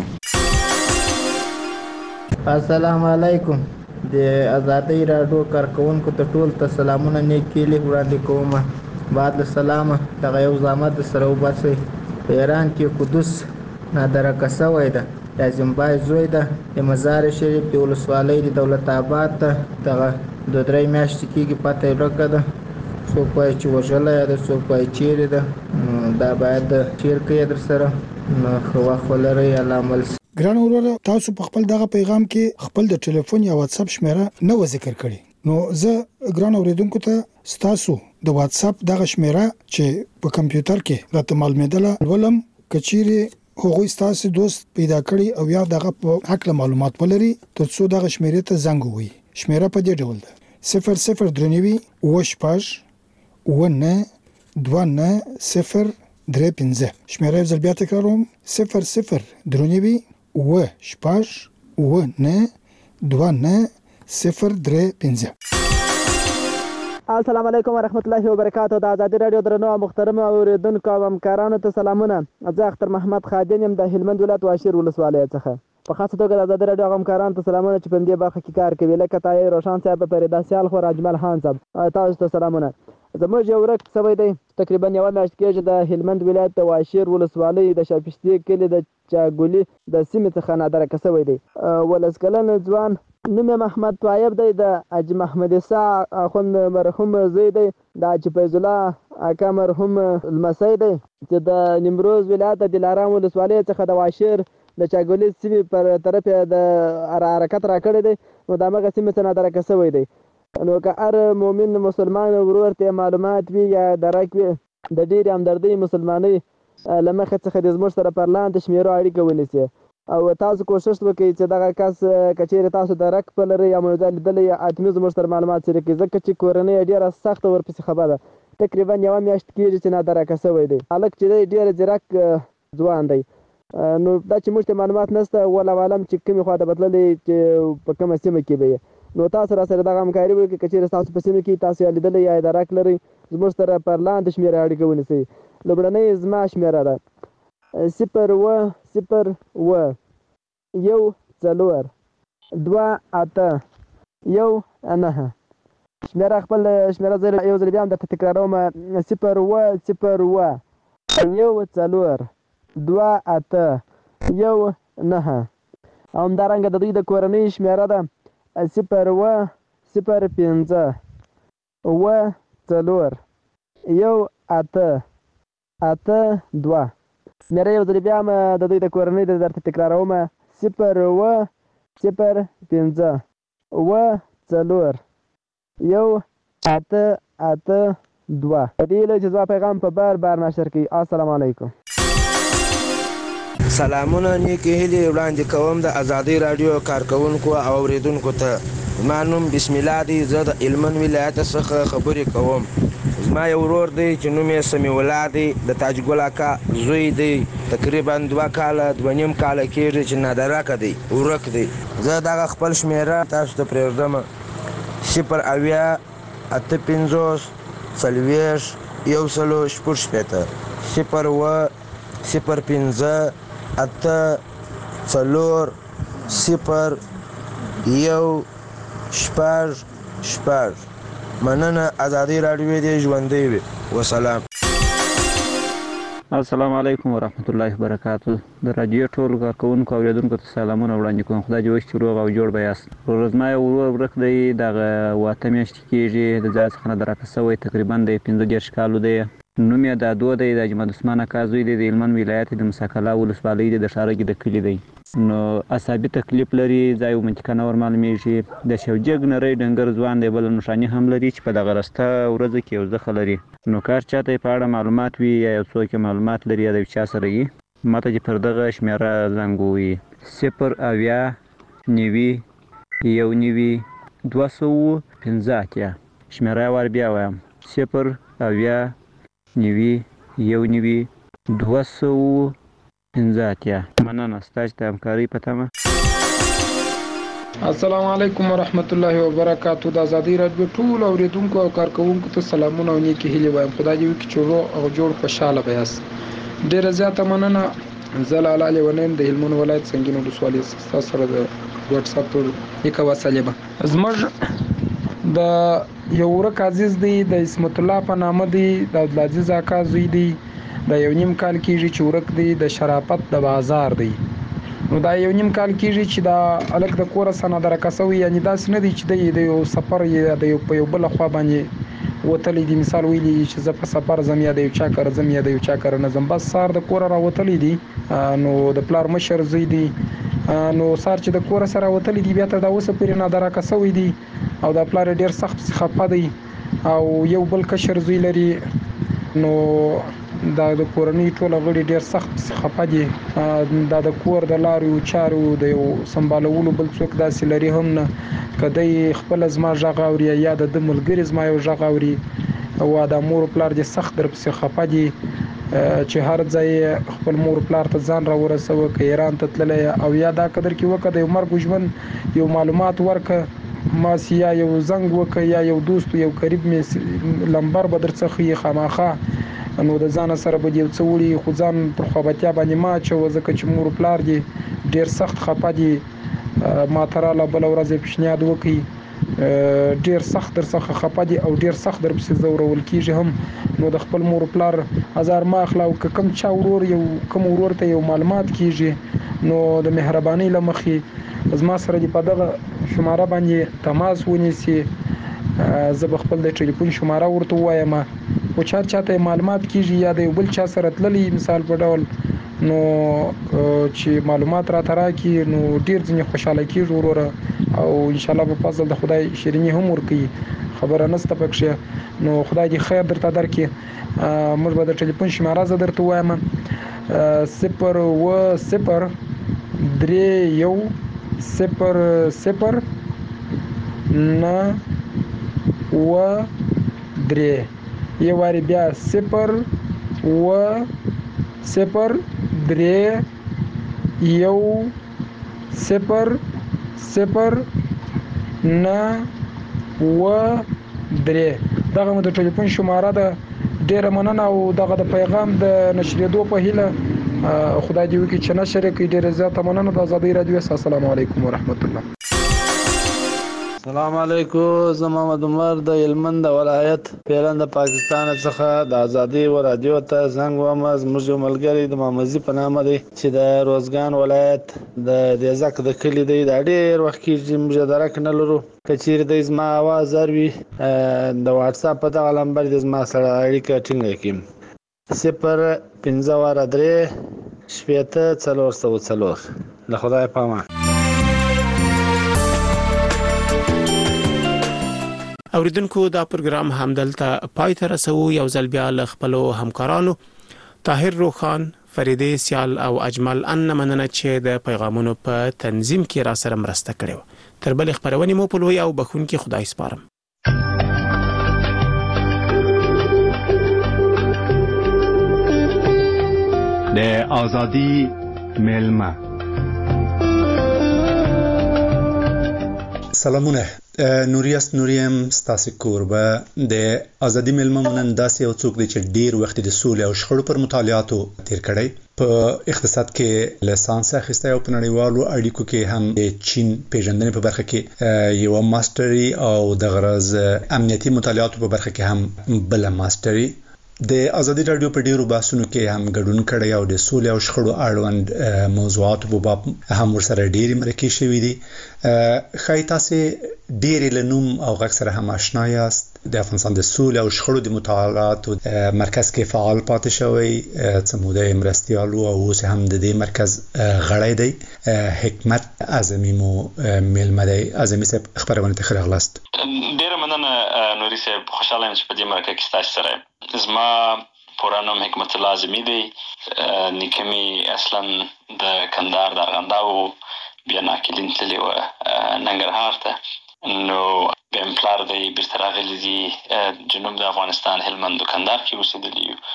السلام علیکم. د آزادۍ راډیو کارکوونکو ته ټول ته سلامونه نیکې وړاندې کوم. بعد له سلامه دغه یو زحمت سره وباسئ. په ایران کې قدس نادرکه شوی ده، د زیمبای زوی ده، د مزار شریف د ولسوالۍ د دولت آباد ته دغه 2-3 میاشتې کېږي پته یې ورکه ده. څوک وایي چې وژلی ده، څوک وایي چیرې ده. دا باید شیر کړئ در سره. نو ښه وخت ولرئ. الله عمل. ګران وروره، تاسو په خپل دغه پیغام کې خپل د ټلیفون یا واتس اپ شمیره نه و ذکر کړی. نو زه ګران اوریدونکو ته تاسو د واتس اپ دغه شمیره چې په کمپیوټر کې راته معلومېدله ولم کچيري هغوی تاسو دوست پیدا کړی او یا دغه په حق معلومات ولري ترڅو دغه شمیره ته زنګ ووهي. شمیره په دې ډول ده 0039 شمیره یو ځل بیا تکراروم 0039 السلام علیکم ورحمت الله وبرکاته. د آزادۍ راډیو درنو او محترم اوریدونکو او همکارانو ته سلامونه. زه اختر محمد خادم یم د هلمند ولایت واشیر ولسوالۍ څخه. په خاصه توګه د آزادۍ راډیو همکارانو ته سلامونه چې په دې برخه کې کار کوي، لکه طاهر روشن صاحب، فریدا سیال خو، اجمل خان صاحب، تاسو ته سلامونه. زموږ یو ورک سوی دی تقریبا یو میاشت کېږي د هلمند ولایت د واشیر ولسوالۍ د شاپشتي کلي د چاګولي د سیمې څخه نادرکه سوی دی. 12 کلن ځوان نوم محمد طایب دی، د حاجي محمد عیسی اخوند مرحوم زوی دی، د حاجي فیض الله اکا مرحوم لمسی دی چې د نیمروز ولایت د دلارام ولسوالۍ څخه د واشیر د چاګولي سیمې پر طرف د حرکت راکړی دی. نو د هغه سیمې څخه نادرکه سوی دی. نو که هر مؤمن مسلمان ورور ته معلومات وي یا درک وي د ډېرې همدردۍ مسلمانۍ له مخې څخه د زموږ سره پر لاندې شمیرو اړیکه ونیسي او تاسو کوشش وکړئ چې دغه کس که چیرې تاسو درک په لرئ یا موضوع لیدلی یا حتمي زموږ سره معلومات شریک کړئ، ځکه چې کورنۍ ډېره سخته ورپسې خبره ده. تقریبا یوه میاشت کېږي چې نادرکه شوی دی. هلک چې دی ډېر ځیرک ځوان دی. نو دا چې موږ ته معلومات نشته، والله عالم چې کومې خوا ته بدللی چې په کومه سیمه کې به یې. نو تاسو را سره دغه همکاري وکړئ. که چیرې تاسو په سیمه کې تاسو یې لیدلی یا درک لرئ، زموږ سره پر لاندې شمېره اړیکه ونیسئ. لومړنۍ زما شمېره ده 010142819. شمېره خپل شمېره زه یو ځل بیا هم درته تکراروم 010142819. او همدارنګه د دوی د کورنۍ شمېره ده 005041882. شمېره یو ځل بیا هم د دوی د کورنۍ د درته تکراروم 005041882. په دې هیله چې زما پیغام په بار نشر کړئ. السلام علیکم. سلامونه نیکې هیلې وړاندې کوم د آزادۍ راډیو کارکوونکو او اوریدونکو ته. زما نوم بسم الله دی. زه د هلمند ولایت څخه خبرې کوم. زما یو ورور دی چې نوم یې سمیع الله دی د تاج ګل اکا زوی دی تقریبا 2 کاله 2.5 کاله کېږي چې نادرکه دی ورک دی زه دغه خپل شمیره تاسو ته پرېږدم 0 8 50 40 160 0 0 5 8 4 0 1 6 مننه ازادي راډیو دې ژوندۍ وي وسلام. السلام علیکم ورحمت الله وبرکاته. د رادیو ټول کارکونکو او اوریدونکو ته سلامونه وړاندې کوم. خدای دې وکړي چې روغ او جوړ به یاست. ورځما یو ورور ورک دی دغه 8 میاشتې کېږي د ځای څخه درکه شوی تقریبا د 15 کالو دی. نوم یې د دو دی د اجمد عثمان اکا زوی دی د هلمند ولایت د مساکلا ولسوالۍ د شارګي د کلي دی. نو عصبي تکلیف لري ځای او منطقه نه ور معلومیږي د شوجګ نری ډنګر ځوان دی بل نشانی هم لري چې په دغه رسته ورځ کې یو ځخه لري. نو کار چاته په اړه معلومات وي یا یو څوک معلومات لري د چا سره یې ماته چې پر دغه شمیره زنګوي 0 اویا 9 یو 9 215 شمیره ور بیا وایم 0 اویا 9 یو 9 215 مننه ستاسو ته همکاري په تمه. السلام علیکم ورحمت الله وبرکاتو. د ازادي راډیو ټول اوریدونکو او کارکونکو ته سلامونه او نیکی هیلې وایم. خدای دې وکړي چې روغ او جوړ خوشاله به یاست. ډیره زیاته مننه. زلاله لیونین د هلمند ولایت سنگین ولسوالۍ تاسو سره د واتس اپ پر یک وسیله به زموږ د یو ورک عزیز دی د اسمت الله په نامه دی د عبدالعزیز اکا زوی دی د 1.5 کال کېږي چې ورک دی د شرافت د بازار دی. نو دا 1.5 کال کېږي چې دا الک د کوره سره درکه شوی یعنی داسې نه دی چې د یو سفر یا د یو بل خوا باندې وتلی دی. مثال ویلی چې زه په سفر زم یا د یو چا کار زم یا د یو چا کار نه زم بس سار د کوره را وتلی دی. نو د پلار مشر زوی دی نو سار چې د کوره سره وتلی دی بیا ته دا اوسه پرې نه درکه شوی دی او د پلار ډیر سخت خپه دی او یو بل کشر زوی لري. نو دا د کورنۍ ټول غړي ډیر سخت خپه دي. دا د کور د لارو چارو د یو سمبالولو بل څوک داسې لري هم نه کدی خپل زما ژغ اوري یا د ملګری زما یو ژغ اوري او د مور پلار دې سخت در پسې خپه دي چې هر ځای خپل مور پلار ته ځان را ورسوه که ایران ته تللی او یا دا قدر کې وکړه د یو مرګ ژوند یو معلومات ورکړه ماسی یا یو زنګ وکړه یا یو دوست یو قریب مې لمبر به درڅخه خامخا نو د ځان سره به یو څه وړي خو ځان پر خوابتیا باندې ما چې ځکه چې مور پلار دي ډیر سخت خپه دي. ما تراله بل ورځ پیشنهاد وکړي ډیر سخت در څخه خپه دي او ډیر سخت در پسې زورول کیږي هم. نو د خپل مور پلار هزار ما اخلا او کوم چا ورور یو کوم ورور ته یو معلومات کیږي نو د مهرباني لمخې زما سره دی په دغه شماره باندې تماس ونیسي. زه به خپل د ټلیفون شماره ورته وایم او چاته معلومات کیږي یا د بل چا سره تللی مثال په ډول نو چې معلومات را ترا کی نو ډیر ځنې خوشاله کیږي وروره او ان شاء الله په فضل د خدای شیرینی هم ورکي خبره نسته پکښه. نو خدای دې خیر درته درکړي. موږ به د ټلیفون شماره زه درته وایم 0 و 0 3 1 0 0 9 و 3 یو واری بیا 0 و 0 3 1 0 0 9 و 3 دغه مو د ټلیفون شماره ده. ډیره مننه او دغه د پیغام د نشریدو په هیله خدای دې وکړي چې نشر کړي. ډیره زیاته مننه د ازادي رادیو. السلام علیکم ورحمت الله. السلام علیکم. زه محمد عمر د هلمند ولایت پیران د پاکستان څخه د ازادي رادیو ته زنګ وم. زموږ یو ملګری د محمد په نامه دی چې د روزګان ولایت د دیزک د کلی دی. دا ډیر وخت کې موږ درک نه لرو کچیر د زما आवाज اروي د واتس اپ په دغه نمبر د زما سره اړیکه ټینګه کړم 0 5 3 له خدای پامه. اوریدونکو دا پروګرام همدلته پای ته رسو. یو ځل بیا له خپلو همکارانو طاهر روخان، فریدې سیال او اجمل ان مننه چې د پیغامونو په تنظیم کې را سره مرسته کړې. تر بل خبرونې مو په لوی او بخون کې خدای سپارم. د آزادی میلمه. سلامونه، نوریاست نوریم ستاسو کوربه. د ازادي میلمه نن داسې یو څوک دی چې ډیر وخت د سولې او شخړو پر مطالعاتو تیر کړی، په اقتصاد کې لیسانس اخیستی او په نړیوالو اړیکو کې هم د چین پیژندنې په برخه کې یو ماستري او د غرض امنیتي مطالعاتو په برخه کې هم بل ماستري. د ازادي رادیو په ډیرو بحثونو کې هم ګډون کړی او د سولې او شخړو اړوند موضوعاتو په باب هم ورسره ډیرې مرکې شوي دي. ښایي تاسې ډیرې له نوم او غږ سره هم آشنا یاست. د افغانستان د سولې او شخړو د مطالعاتو مرکز کې فعال پاتې شوی، څه موده مرستیال و او اوس هم د دې مرکز غړی دی. حکمت اعظمي مو میلمه دی. اعظمي صاحب، خبرونه ته ښه راغلاست. ډیره مننه نوري صاحب، خوشحاله یم چې په دې مرکه کې ستاسو سره. زما پوره نوم حکمت الله اعظمي دی. نیکه مې اصلا د کندهار د ارغنداو، بیا ناکلین تللی و ننګرهار ته، نو بیا مې پلار دی بیرته راغلی دي جنوب د افغانستان هلمند و کندهار کې اوسېدلي یو.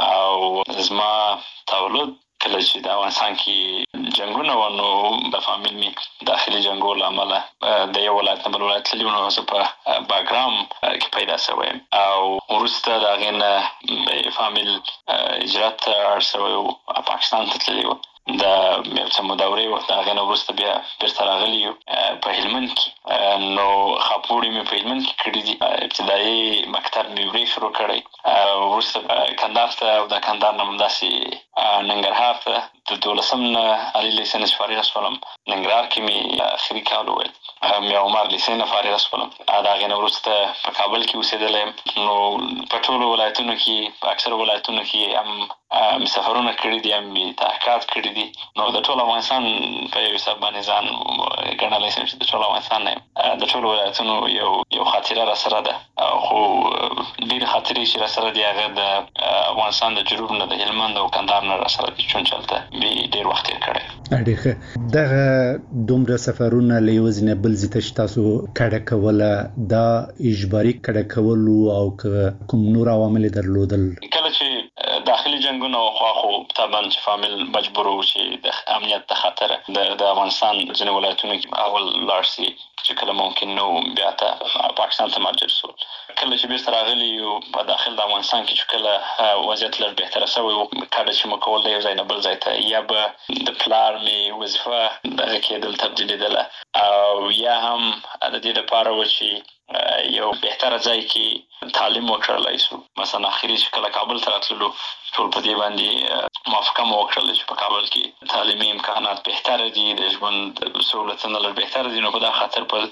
او زما تولد کله چې د افغانستان کې جنګونه و، نو د فامیل مې داخلي جنګو له امله د یو ولایت نه بل ولایت تللي و، نو زه په باګرام کې پیدا شوی یم. او وروسته د هغې نه فامیل هجرت ته اړ شوی و، پاکستان ته تللی و. د یو څه موده وروسته د هغې نه وروسته بیا بیرته راغلي یو په هلمند کې. نو خاپوړې مې په هلمند کې کړي دي. ابتدایي مکتب مې ورې شروع کړی، وروسته کندهار ته، او د کندهار نه همداسې ننګرهار ته. د 12 نه علي لیسې نه چې فارغه شولم، ننګرهار کې مې اخري کال وویل. میا عمر لیسې نه فارغه شولم. د هغې نه وروسته په کابل کې اوسېدلی یم. نو په ټولو ولایتونو کې، په اکثرو ولایتونو کې هم مې سفرونه کړي دي، هم مې تحقیقات کړي دي. نو د ټول افغانستان په یو حساب باندې ځان ګڼلی شم چې د ټول افغانستان نه یم. د ټولو ولایتونو یو خاطره را سره ده، خو ډېرې خاطرې چې را سره دي هغه د افغانستان د جنوب نه، د هلمند او کندهار نه را سره دي، چون چې هلته مې ډېر وخت تېر کړی. ډېر ښه. دغه دومره سفرونه له یو ځای نه بل ځای ته چې تاسو کډه کوله، دا اجباري کډه کول او که کوم نور عوامل درلودل؟ کله چې داخلي جنګونه وخوا، خو طبعا چې فامیل مجبور و چې د امنیت د خاطره د افغانستان ځینې ولایتونو کې اول لاړ شي، چې کله ممکن نه و بیا ته پاکستان ته مهاجر شول. کله چې بیرته راغلي یو په داخل د افغانستان کې، چې کله وضعیت لږ بهتره شوی و، کډه چې مو کول د یو ځای نه بل ځای ته، یا به د پلار مې وظیفه دغه کېدل تبدیلېدله، او یا هم د دې لپاره و چې یو بهتره ځای کې تعلیم وکړلی شو. مثلا اخري چې کله کابل ته راتللو، ټول په دې باندې موافقه مو وکړله چې په کابل کې تعلیمي امکانات بهتره دي، د ژوند سهولتونه لږ بهتره دي. نو په دغه خاطر په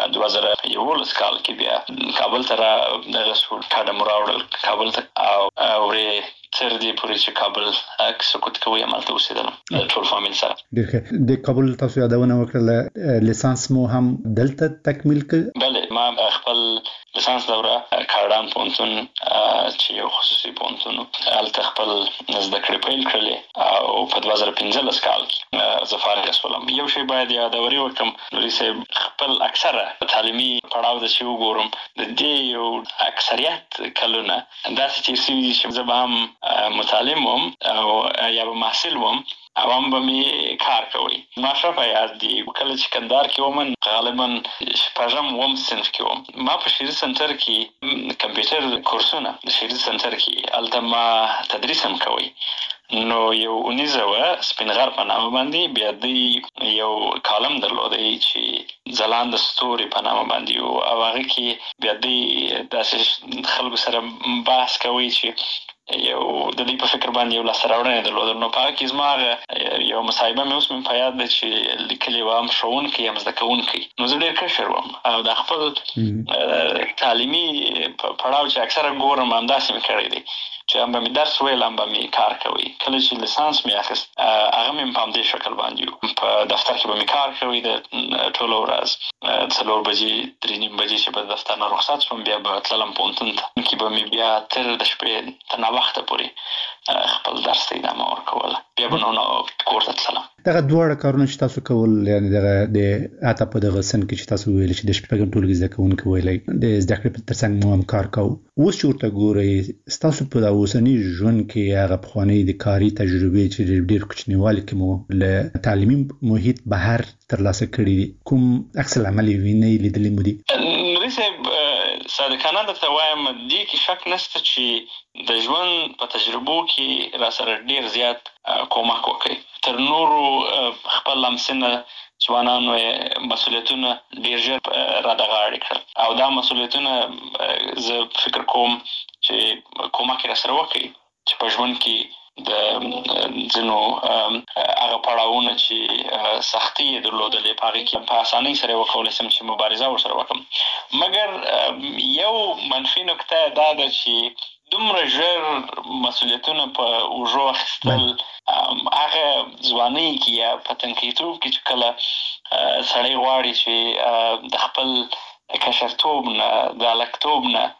2011 کال کې بیا کابل ته دغه شو، کډه مو راوړل کابل ته، او ورې تر دې پورې چې کابل سقوط کوي همالته اوسېدلم د ټول فامیل سره. ډېر ښه. د کابل تاسو یادونه وکړله، لیسانس مو هم دلته تکمیل کړ؟ بله، ما خپل لیسانس دوره کاردان پوهنتون چې یو خصوصي پوهنتون و، هلته خپل زده کړې پیل کړلې، او په 2015 کال کې زه فارغه شولم. یو شی باید یادوري وکړم نوري صاحب، خپل اکثره تعلیمي پړاو د چې وګورم، د دې یو اکثریت کلونه داسې تېر شوي دي چې زه به هم متعلم وم او یا به محصل وم، او هم به مې کار کوي. ما ښه په یاد دي کله چې کندهار کې وم، غالبا شپږم اووم صنف کې وم. ما په شعري سنټر کې کمپیوټر کورسونه د شعري سنټر کې هلته ما تدریس هم کوي. نو یو اونیزه وه، سپین غر په نامه باندې. بیا دوی یو کالم درلودی چې ځلانده ستوري په نامه باندې و، او هغه کې بیا دوی داسې خلکو سره بحث کوي چې یو د دې په فکر باندې یو لاسته راوړنې درلودل. نو په هغه کې زما یو مصاحبه مې اوس مې په یاد ده چې لیکلې وه، هم ښوونکی یم زده کوونکی. نو زه ډېر کشر وم، او د خپل تعلیمي پړاو چې اکثره ګورم همداسې مې کړی دی، چې هم به مې درس ویل، هم به مې کار کوي. کله چې لیسانس مې اخیست، هغه مې په همدې شکل باندې و. په دفتر کې به مې کار کوي د ټوله ورځ، 4 بجې 3:30 بجې چې به دفتر نه رخصت شوم بیا به تللم پوهنتون ته کې به مې بیا تر د شپې تر ناوخته پورې خپل درس ته ادامه ورکوله بیا به نو کور ته تللم. دغه دواړه کارونه چې تاسو کول یعنی دغه د اته په دغه سن کې چې تاسو ویل چې د شپږم ټولګي زده کوونکي ویلای د زده کړې په ترڅنګ مو هم کار کوو اوس چې ورته ګورئ ستاسو په اوسني ژوند کې هغه پخواني د کاري تجربې چې ډېر کوچنیوالي کې مو له تعلیمي محیط بهر ترلاسه کړي کوم عکس العمل وینئ لیدلي مو دي؟ نوري صاحب صادقانه درته وایم دې کې شک نشته چې د ژوند په تجربو کې را سره ډېر زیات کومک وکړي تر نورو خپل لمسنه ځوانانو مسؤلیتونه ډېر ژر را دغاړي کړل او دا مسؤلیتونه زه فکر کوم چې کومک را سره وکړي چې په ژوند کې د ځینو هغه پړاوونه چې سختي یې درلودلې په هغې کې په اسانۍ سره وکولی شم چې مبارزه ورسره وکړم مګر یو منفي نکته دا ده چې دومره ژر مسؤلیتونه په اوږو اخیستل هغه ځوانۍ کې یا په تنکیتوب کې چې کله سړی غواړي چې د خپل کشرتوب نه د هلکتوب نه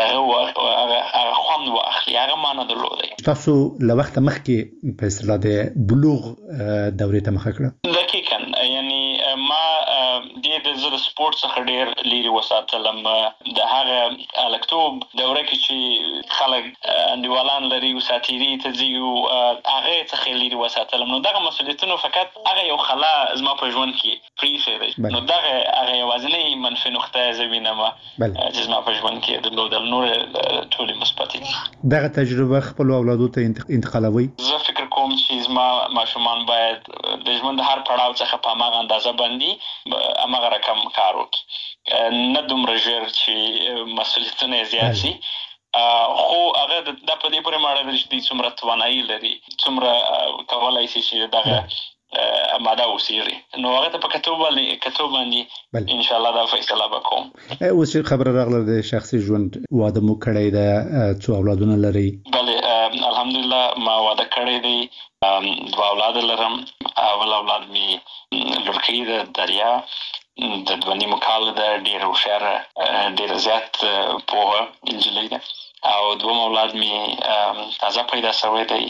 دغه خوند واخلي هغه معنا درلودی. تاسو له وخته مخکې په اصطلاح د بلوغ دورې ته مخه کړه؟ دقیقاً یعنی ما د زه د سپورت څخه ډېر لرې وساتلم د هغه هلکتوب دوره کې چې خلک انډیوالان لري او ساتیري ته ځي او هغې څخه لرې وساتلم نو دغه مسؤلیتونه فقط هغه یو خلا زما په ژوند کې پرېښی دی نو دغه هغه یوازینۍ منفي نقطه زه وینم چې زما په ژوند کې درلودل نور ټولې مثبتې دغه تجربه خپل اولادو ته انتقالوي؟ زه فکر کوم چې زما ماشومان باید د ژوند هر پړاو څخه په هماغه اندازه باندې هماغه رقم کار وکړي نه دومره ژر چې مسؤلیتونه یې زیات شي خو هغه دا په دې پورې ماړه دی چې دوی څومره توانایي لري څومره کولی شي چې دغه ماده اوسېږي نو هغه ته په کتو باندې انشاءالله دا فیصله به کوم. اوس چې خبره راغله د شخصي ژوند واده مو کړی ده څو اولادونه لرئ؟ بلې الحمدلله ما واده کړی دی 2 اولاد لرم اول اولاد مې لورکۍ ده دریا د 2.5 کاله ده ډېره هوښیاره ډېره زیات پوهه نجلۍ ده او دوم اولاد مې تازه پیدا شوی دی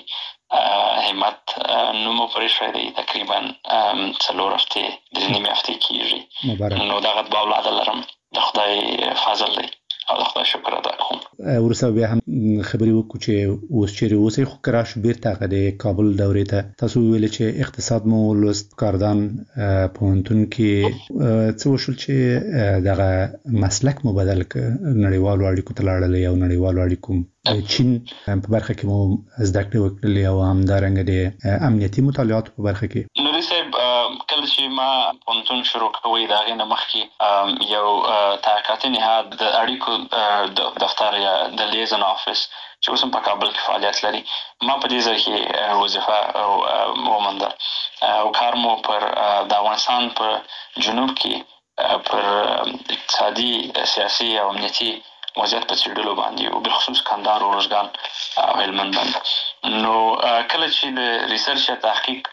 همت نومو پرې دی تقریبا 4 هفتې 3.5 هفتې کېږي نو دغه 2 اولاد لرم د خدای فضل دی او د خدای شکر ادا کوم. وروسته بیا هم خبرې وکړو چې اوس چیرې اوسئ خو که راشو بېرته هغه د کابل دورې ته تاسو وویلې چې اقتصاد مو ولوست کاردان پوهنتون کې څه وشول چې دغه مسلک مو بدل کړ نړیوالو اړیکو ته لاړلئ او نړیوالو اړیکو چین په برخه کې مو زده کړې وکړلې او همدارنګه د امنیتي مطالعاتو په برخه کې؟ نوري صاحب کله چې ما پوهنتون شروع کوی د هغې نه مخکې یو تحقیقاتي نهاد د اړیکو دفتر یا د لیزن آفیس چې اوس هم په کابل کې فعالیت لري ما په دې ځای کې وظیفه وموندل او کار مو پر د افغانستان په جنوب کې پر اقتصادي سیاسي او امنیتي وضعیت په څېړلو باندې او بالخصوص کندهار او روزګان او هلمند باندې نو کله چې د ریسرچ یا تحقیق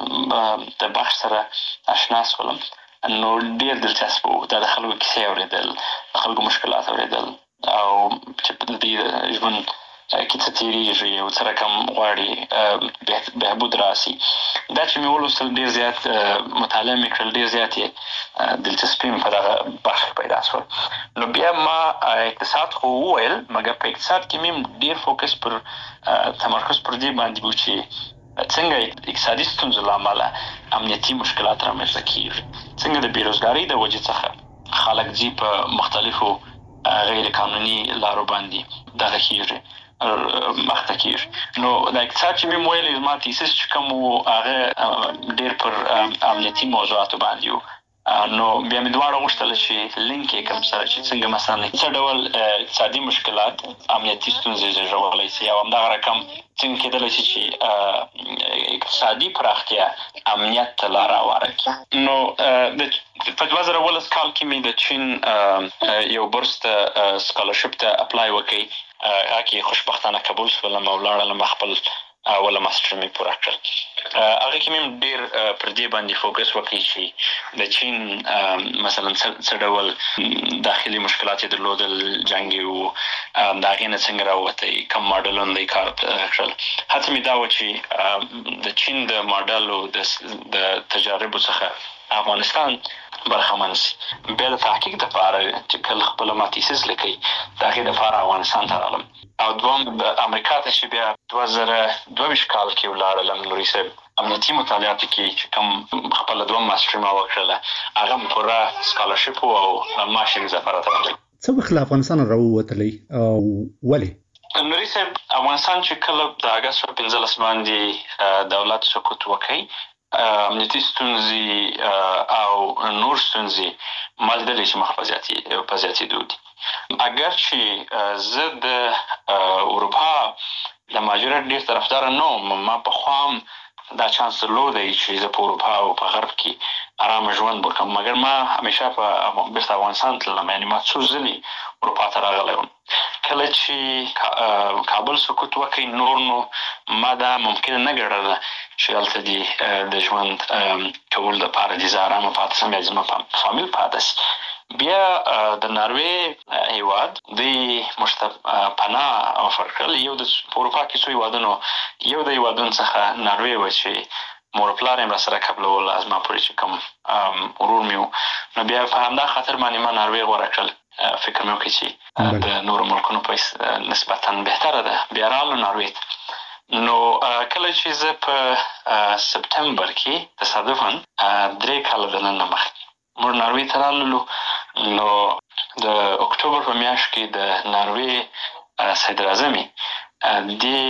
د بحث سره اشنا شولم نو ډېر دلچسپ و دا د خلکو کیسې اورېدل د خلکو مشکلات اورېدل او چې په دې ژوند کې څه تېرېږي او څه رقم غواړي بهبود راسي دا چې مې ولوستل ډېر زیات مطالعه مې کړل ډېر زیات یې دلچسپي مې په دغه بحث کې پیدا شول نو بیا ما اقتصاد خو وویل مګر په اقتصاد کې مې ډېر فوکس پر تمرکز پر دې باندې و چې څنګه اقتصادي ستونزو له امله امنیتي مشکلات رامنځته کېږي څنګه د بېروزګارۍ د وجې څخه خلک ځي په مختلفو غیر قانوني لارو باندې دغه کېږي مخته کېږي نو د اقتصاد چې مې ویلې زما تیسس چې کوم و هغه ډېر پر امنیتي موضوعاتو باندې و نو بیا مې دواړه غوښتل چې لینک یې کړم سره چې څنګه مثلا څه ډول اقتصادي مشکلات امنیتي ستونزې زېږولی شي او همدغه رقم څنګه کېدلی شي چې اقتصادي پراختیا امنیت ته لاره هواره کړي نو په 2019 کال کې مې د چین یو برس ته سکالرشپ ته اپلای وکړی هغه کې خوشبختانه قبول شولم او لاړلم خپل اوله ماستر مې پوره کړل. هغه کې مې ډېر پر دې باندې فوکس وکړی چې د چین مثلا څه ډول داخلي مشکلات یې درلودل، جنګي و، د هغې نه څنګه راووتی، کوم ماډلونه یې کار کړل. هڅه مې دا وه چې د چین د ماډلو د تجاربو څخه افغانستان برخمن شي. بیا د تحقیق دپاره چې کله خپله ما تیسیس لیکئ د هغې دپاره افغانستان ته رالم او دوم د امریکا ته چې بیا 2022 کال کې ولاړلم. نوري صاحب امنیتي مطالعاتو کې چې کوم خپله دوم ماسټري ما وکړله هغه هم پوره سکالرشپ و او معاش یې اضافه راته راغلی. څه وخت له افغانستان راووتلی او ولې؟ نوري صاحب افغانستان چې کله د اګست په 15 باندې دولت سقوط وکړي، امنیتي ستونزې او نور ستونزې ما لیدلې چې مخ په زیاتېدو دي. اگر چې زه د اروپا د مهاجرت ډېر طرفداره نه وم، ما پخوا هم دا چانس درلودی چې زه په اروپا او په غرب کې ارامه ژوند وکړم، مګر ما همیشه بیرته افغانستان تللم، یعنې ما څو ځلې اروپا ته راغلی وم. کله چې کابل سقوط وکړي نور نو ما دا ممکنه نه ګڼله چې هلته د ژوند کولو دپاره دې زه ارامه پاتې شم یا زما فامیل پاتې شي. بیا د ناروې هیواد دوی موږ ته پناه افر کړل. یو د اروپا کې څو هیوادونو، یو د هیوادونو څخه ناروې وه چې مور و پلار یې راسره قبلول، زما پورې چې کوم ورور مې و، نو بیا په همدا خاطر باندې ما ناروې غوره کړل. فکر مې وکړي چې د نورو ملکونو په نسبتا بهتره ده. بیا رالو ناروې ته. نو کله چې زه په سپتمبر کې تصادفاً 3 کاله دننه مخکې موږ ناروې ته راللو، نو د اکتوبر په میاشت کې د ناروې صدراعظمې دې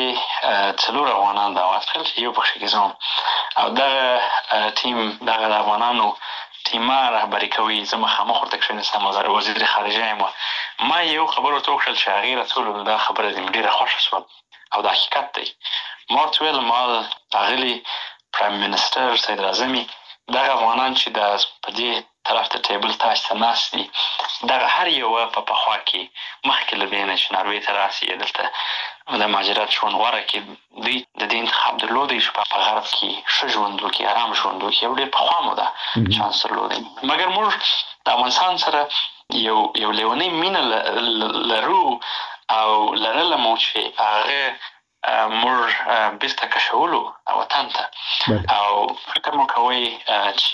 4 افغانان دعوت کړل چې یو پکښې کې زه وم او دغه ټیم دغه د افغانانو ټیمه رهبري کوي. زه مخامخ ورته کښېنستم، وزیر خارجه یم. ما یو خبر ورته وکړل چې هغې راته وویل دا خبره دې مې ډېره خوښه شوه او دا حقیقت دی. ما ورته ویل مال اغلې پرایم منسټر صدراعظمې دغه افغانان چې په دې طرف ته ټیبل تاج ته ناست دي دغه هر یوه په پخوا کې مخکې له دې نه چې ناروې ته راسي دلته د مهاجرت ژوند غوره کړي، دوی د دې انتخاب درلودی چې په غرب کې ښه ژوند وکړي، ارام ژوند وکړي. یو ډېر پخوا مو ده چانس درلودی، مګر موږ د افغانستان سره یو لیونۍ مینه لرو او لرله مو چې هغه موږ بیرته کشولو وطن ته او فکر مو کوئ چې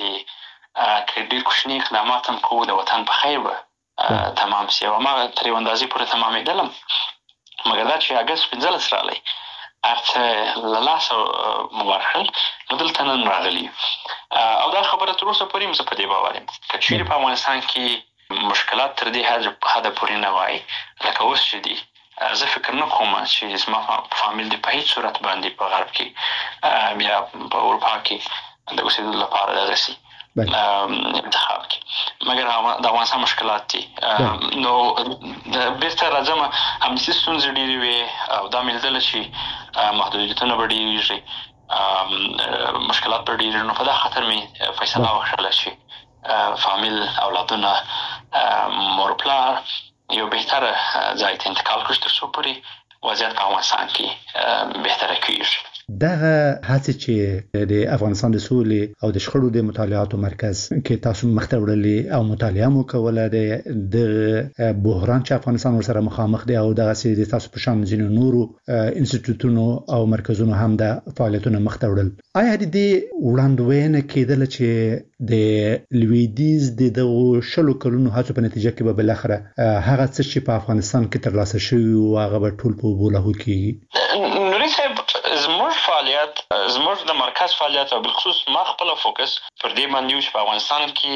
که ډېر کوچني اقدامات هم کوو د وطن په خیر به تمام سي. او ما تر یو اندازې پورې تمامېدلم، مګر دا چې اګست 15 راغلی هر څه له لاسه مو ورکړل، نو دلته نن راغلي او دا خبره تر اوسه پورې هم زه په دې باور یم که چیرې په افغانستان کې مشکلات تر دې حده پورې نه وای لکه اوس چې دي، زه فکر نه کوم چې زما فامیل دې په هیڅ صورت باندې په غرب کې یا په اروپا کې د اوسېدلو لپاره دغسې انتخاب کې، مګر د افغانستان مشکلات دي. نو بیرته راځم، امنیتي ستونزې ډېرې وې او دا مې لیدله چې محدودیتونه به ډېرېږي، مشکلات به ډېرېږي. نو په دا خاطر مې فیصله وکړله چې فامیل، اولادونه، مور پلار یو بهتره ځای ته انتقال کړو تر څو پورې وضعیت په افغانستان کې بهتره کېږي. دغه هڅې چې د افغانستان د سولې او د شخړو د مطالعاتو مرکز کې تاسو مخته وړلې او مطالعه مو کوله د بحران چې افغانستان ورسره مخامخ دی او دغه سي د تاسو په شان ځینو نورو انسټیټیوټونو او مرکزونو هم د فعالیتونو مخته وړل، آیا د دې وړاندوینه کېدله چې د لویدیځ د دغو 20 کلونو هڅو په نتیجه کې به بالاخره هغه څه چې په افغانستان کې ترلاسه شوي او هغه به ټول په اوبو لاهو کېږي؟ نوري صاحب زموږ فعالیت، زموږ د مرکز فعالیت او بالخصوص ما خپله فوکس پر دې باندې و چې په افغانستان کې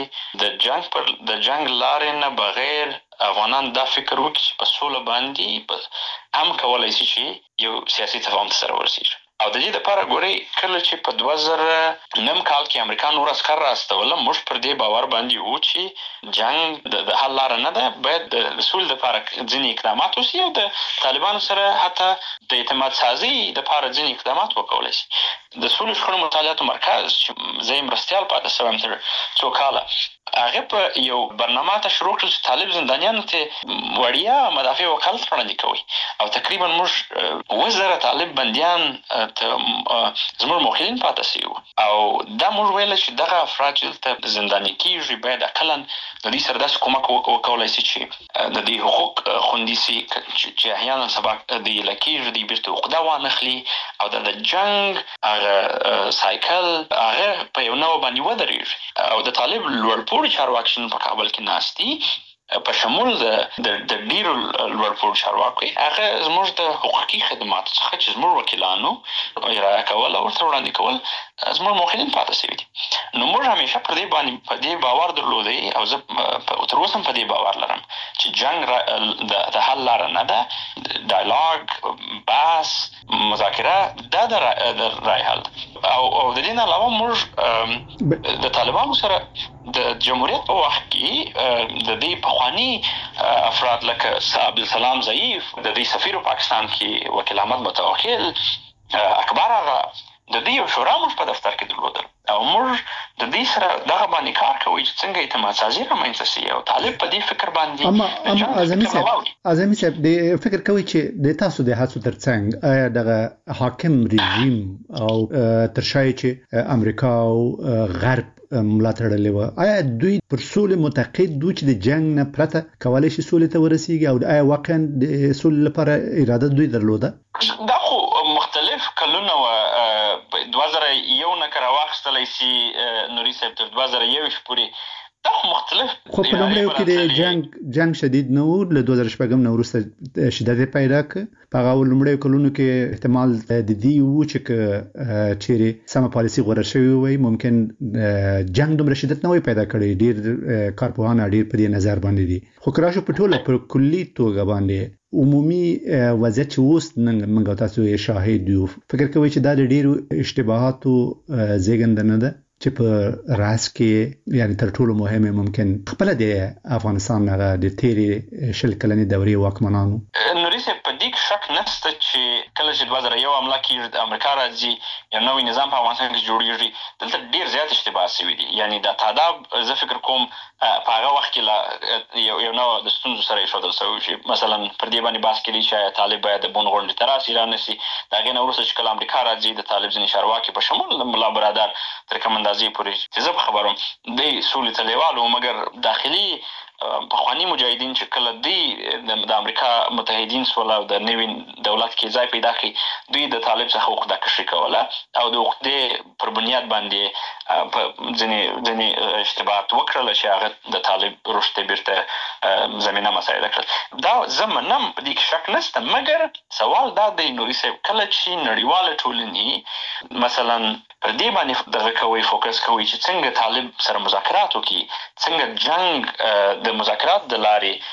د جنگ لارې نه بغیر افغانان دا فکر وکړي چې په سوله باندې هم کولی شي چې یو سیاسي تفاهم ته سره ورسېږي. او د دې دپاره ګورئ کله چې په 2009 کال کې امریکا نور عسکر راستوله، موږ پر دې باور باندې وو چې جنگ د حل لاره نه ده، باید د سولې دپاره ځینې اقدامات وشي او د طالبانو سره حتی د اعتماد سازي دپاره ځینې اقدامات وکولی شي. د سولې شخړو مطالعاتو مرکز چې زه یې مرستیال پاتې شوی یم تر څو کاله، هغه په یو برنامه ته شروع کړل چې طالب زندانیانو ته وړیا مدافع وکالت وړاندې کوي او تقریبا موږ 1000 طالب بندیان ته زموږ موخلین پاتې شو او دا موږ ویل چې دغه افراد چې زنداني کیږي باید اقلا د دې سره داسې کومک وکولای شي چې د دې حقوق خوندي شي چې احیانا سبا د لکیږي د بیرته وقدا وانخلي او د جنگ هغه سایکل هغه په یو نوع باندې ودرېږي او د طالب لوړپوړي چارواکي په کابل کې ناستي په شمول د ډیرو لوړپوړو چارواکو هغه زموږ د حقوقي خدماتو څخه چې زموږ وکیلانو اجرا کول او ورته وړاندې کول زموږ موخلین پاتې شوي دي. نو موږ همیشه پر دې باندې په دې باور درلودی او زه تر اوسه په دې باور لرم چې جنگ د حل لاره نه ده. ډایلاګ، بحث، مذاکره دا د رای حل او د دې نه علاوه موږ د طالبانو سره د جمهوریت په وخت کې د دې پخوانی افراد لکه عبدالسلام ضعیف، د دې سفیر پاکستان کې وکیل احمد متوکل، اکبر آغا، د دې یو شورا موږ په دفتر کې درلودل او موږ د دې سره دغه باندې کار کوي چې څنګه اعتماد سازي رامنځته شي او طالب په دې فکر باندې اما اعظمي صاحب د فکر کوي چې د تاسو د هڅو ترڅنګ آیا دغه حاکم رژیم او ترشای چې امریکا او غرب ملاتړ لري آیا دوی پر سولې معتقد دوی چې د جنگ نه پرته کولای شي سولې ته ورسیږي او آیا واقعا د سولې لپاره اراده دوی درلوده؟ دا خو مختلف کلونه و 2001 نه کار واخستلای شي نوري صاحب تر 2021 پورې دا مختلف خو په لومړیو کې د جنگ شدید نه و له 2014 نه وروسته شدت پیدا کړ په هغه لومړیو کلونو کې احتمال د دې و چې چیرې سم پالیسي غوړه شوی وي ممکن جنگ دومره شدت نه وي پیدا کړی ډیر کارپوهان ډیر په دې نظر باندې دي خو کراشو په ټوله پر کلی توګه باندې عمومي وضعیت چې اوس موږ تاسو یې شاهد یو فکر کوي چې دا د ډیرو اشتباهاتو زیږنده نه ده چې په راس کې یعنی تر ټولو مهمه ممکن خپل د افغانستان هغه د تیری شل کلنې دورې واکمنانو نوري صاحب په دې شک نشته چې کله چې 2001 حمله کې د امریکا راځي یو نوې نظام په افغانستان کې جوړیږي دلته ډیر زیات اشتباه شوی دي یعنی د تعداد زه فکر کوم په هغه وخت کې یو نوع د ستونزو سره ایښودل شوی چې مثلا پر دې باندې بحث کړي چې طالب باید د بون غونډې تر راسي رانسي دا غي نو وروسته چې کله امریکا راځي د طالب ځینې چارواکي په شمول ملا برادر تر کوم اندازې پورې چې زه خبروم د سولې تلیوالو مګر داخلي پخوانی مجاهدین چې کله دی د امریکا متحدین سول او د نوین دولت کې ځای پیدا کړي دوی د طالب څخه وخت د کشي کوله او د وخت پر بنیاد باندې په ځینې اشتباهات وکړل چې هغه د طالب رشد بیرته زمينه مساعده کړل دا زمونم په دې شک نشته مګر سوال دا د نوري صاحب کله چې نړیواله ټولنې مثلا پر دې باندې دغه کوي فوکس کوي چې څنګه طالب سره مذاکرات وکړي څنګه جنگ د مذاکرات د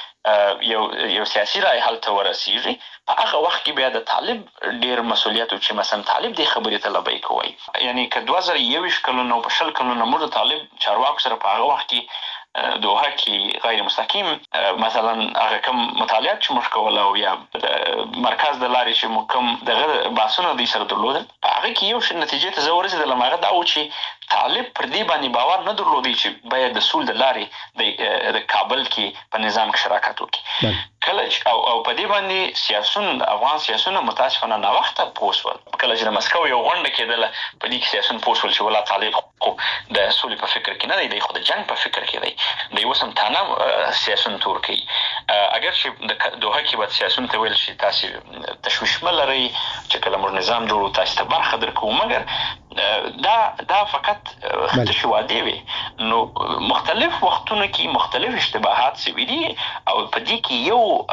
لارې یو سیاسي رای حل ته ورسیږي په هغه وخت کې بیا د طالب ډیر مسؤلیت او چې مثلا طالب د خبرې ته لبیک کوي یعنی که 2021 کلونو په شل کلونو موږ طالب چارواکو سره په هغه وخت کې دوه کې غیر مستقیم مثلا هغه کوم مطالعات چې موږ کول او یا مرکز د لارې چې کوم دغه باسونه د سره درلودل هغه کې یو شی نتیجه ته زورز د لمغه دا و چې طالب پر دې باندې باور نه درلودي چې باید د سول د لارې د کابل کې په نظام کې شراکت وکړي کله او په دې باندې سیاسون افغان سیاسون متاسفانه نه وخت پوسول کله چې مسکو یو غونډه کېدله په دې کې سیاسون پوسول چې ولا طالب د سولې په فکر کې نه دی خو د جنگ په فکر کې دی د یو سم تنه سیاسون ترکی اگر چې د دوه کې بعد سیاسون ته ویل شي تاسو تشویش ملري چې کله موږ نظام جوړو تاسو ته برخه درکو مګر دا فقط تشوادي وي نو مختلف وختونو کې مختلف اشتباهات سوي دي او په دې کې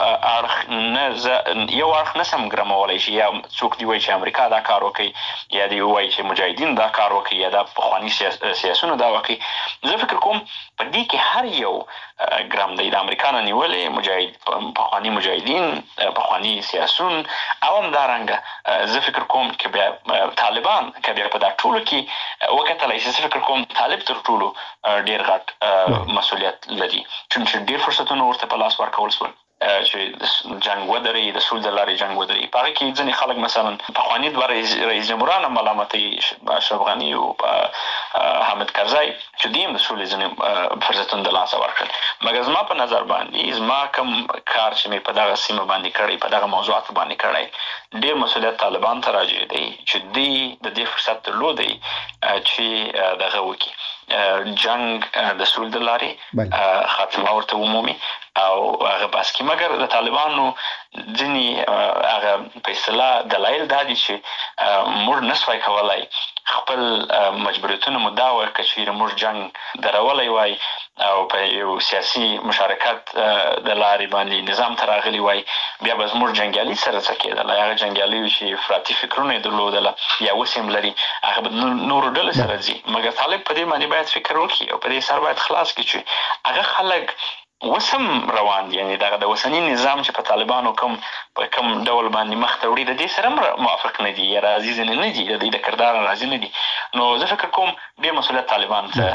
یو اړخ نسم ګرامولای شي یا څوک دی وایي چې امریکا دا کار وکي یا دی وایي چې مجاهدین دا کار وکي یا د پخوانی سیاسونه دا وکي زه فکر کوم په دې کې هر یو ګرام د امریکا نه نیولې پخوانی مجاهدین پخوانی سیاسون او هم دارنګه زه فکر کوم چې بیا طالبان کې بیا په دا ټولو کې وکتلای شي زه فکر کوم طالب تر ټولو ډیر غټ مسؤلیت لري چې ډیر فرصتونه ورته په لاس ورکول شول چې جنگ ودري د سول د لارې جنگ ودري په هغه کې ځینې خلک مثلا پخواني دوه رئیس جمهوران ملامتوي اشرف غني او حامد کرزي چې دوی هم د سولې ځینې فرصتونه د لاسه ورکړل مګر زما په نظر باندې زما کوم کار چې مې په دغه سیمه باندې کړی په دغه موضوعاتو باندې کړی ډېر مسؤلیت طالبان ته راجع دی چې دوی د دې فرصت درلودی چې دغه وکړي جنگ د سول د لارې خاتمه ورته ومومي او هغه بس کې مګر د طالبانو ځینې هغه په اصطلاح دلایل دا دي چې موږ نسوای کولای خپل مجبوریتونه مدعا وکړو چې موږ جنگ درولی وای او په یو سیاسي مشارکت د لارې باندې نظام ته راغلی وای بیا به زموږ جنګیالي سره څه کېدل هغه جنګیالي چې افراطي فکرونه یې درلودله یا اوس هم لري هغه به نورو ډلو سره ځي مګر طالب په دې باندې باید فکر وکړي او په دې سر باید خلاص کړي چې هغه خلک وسم روان دي یعنی دغه د اوسني نظام چې په طالبانو کوم ډول باندې مخ ته وړي د دې سره موافق نه دي یا راضي نه دي د دې د کردار راضي نه دي نو زه فکر کوم ډېر مسؤلیت طالبان ته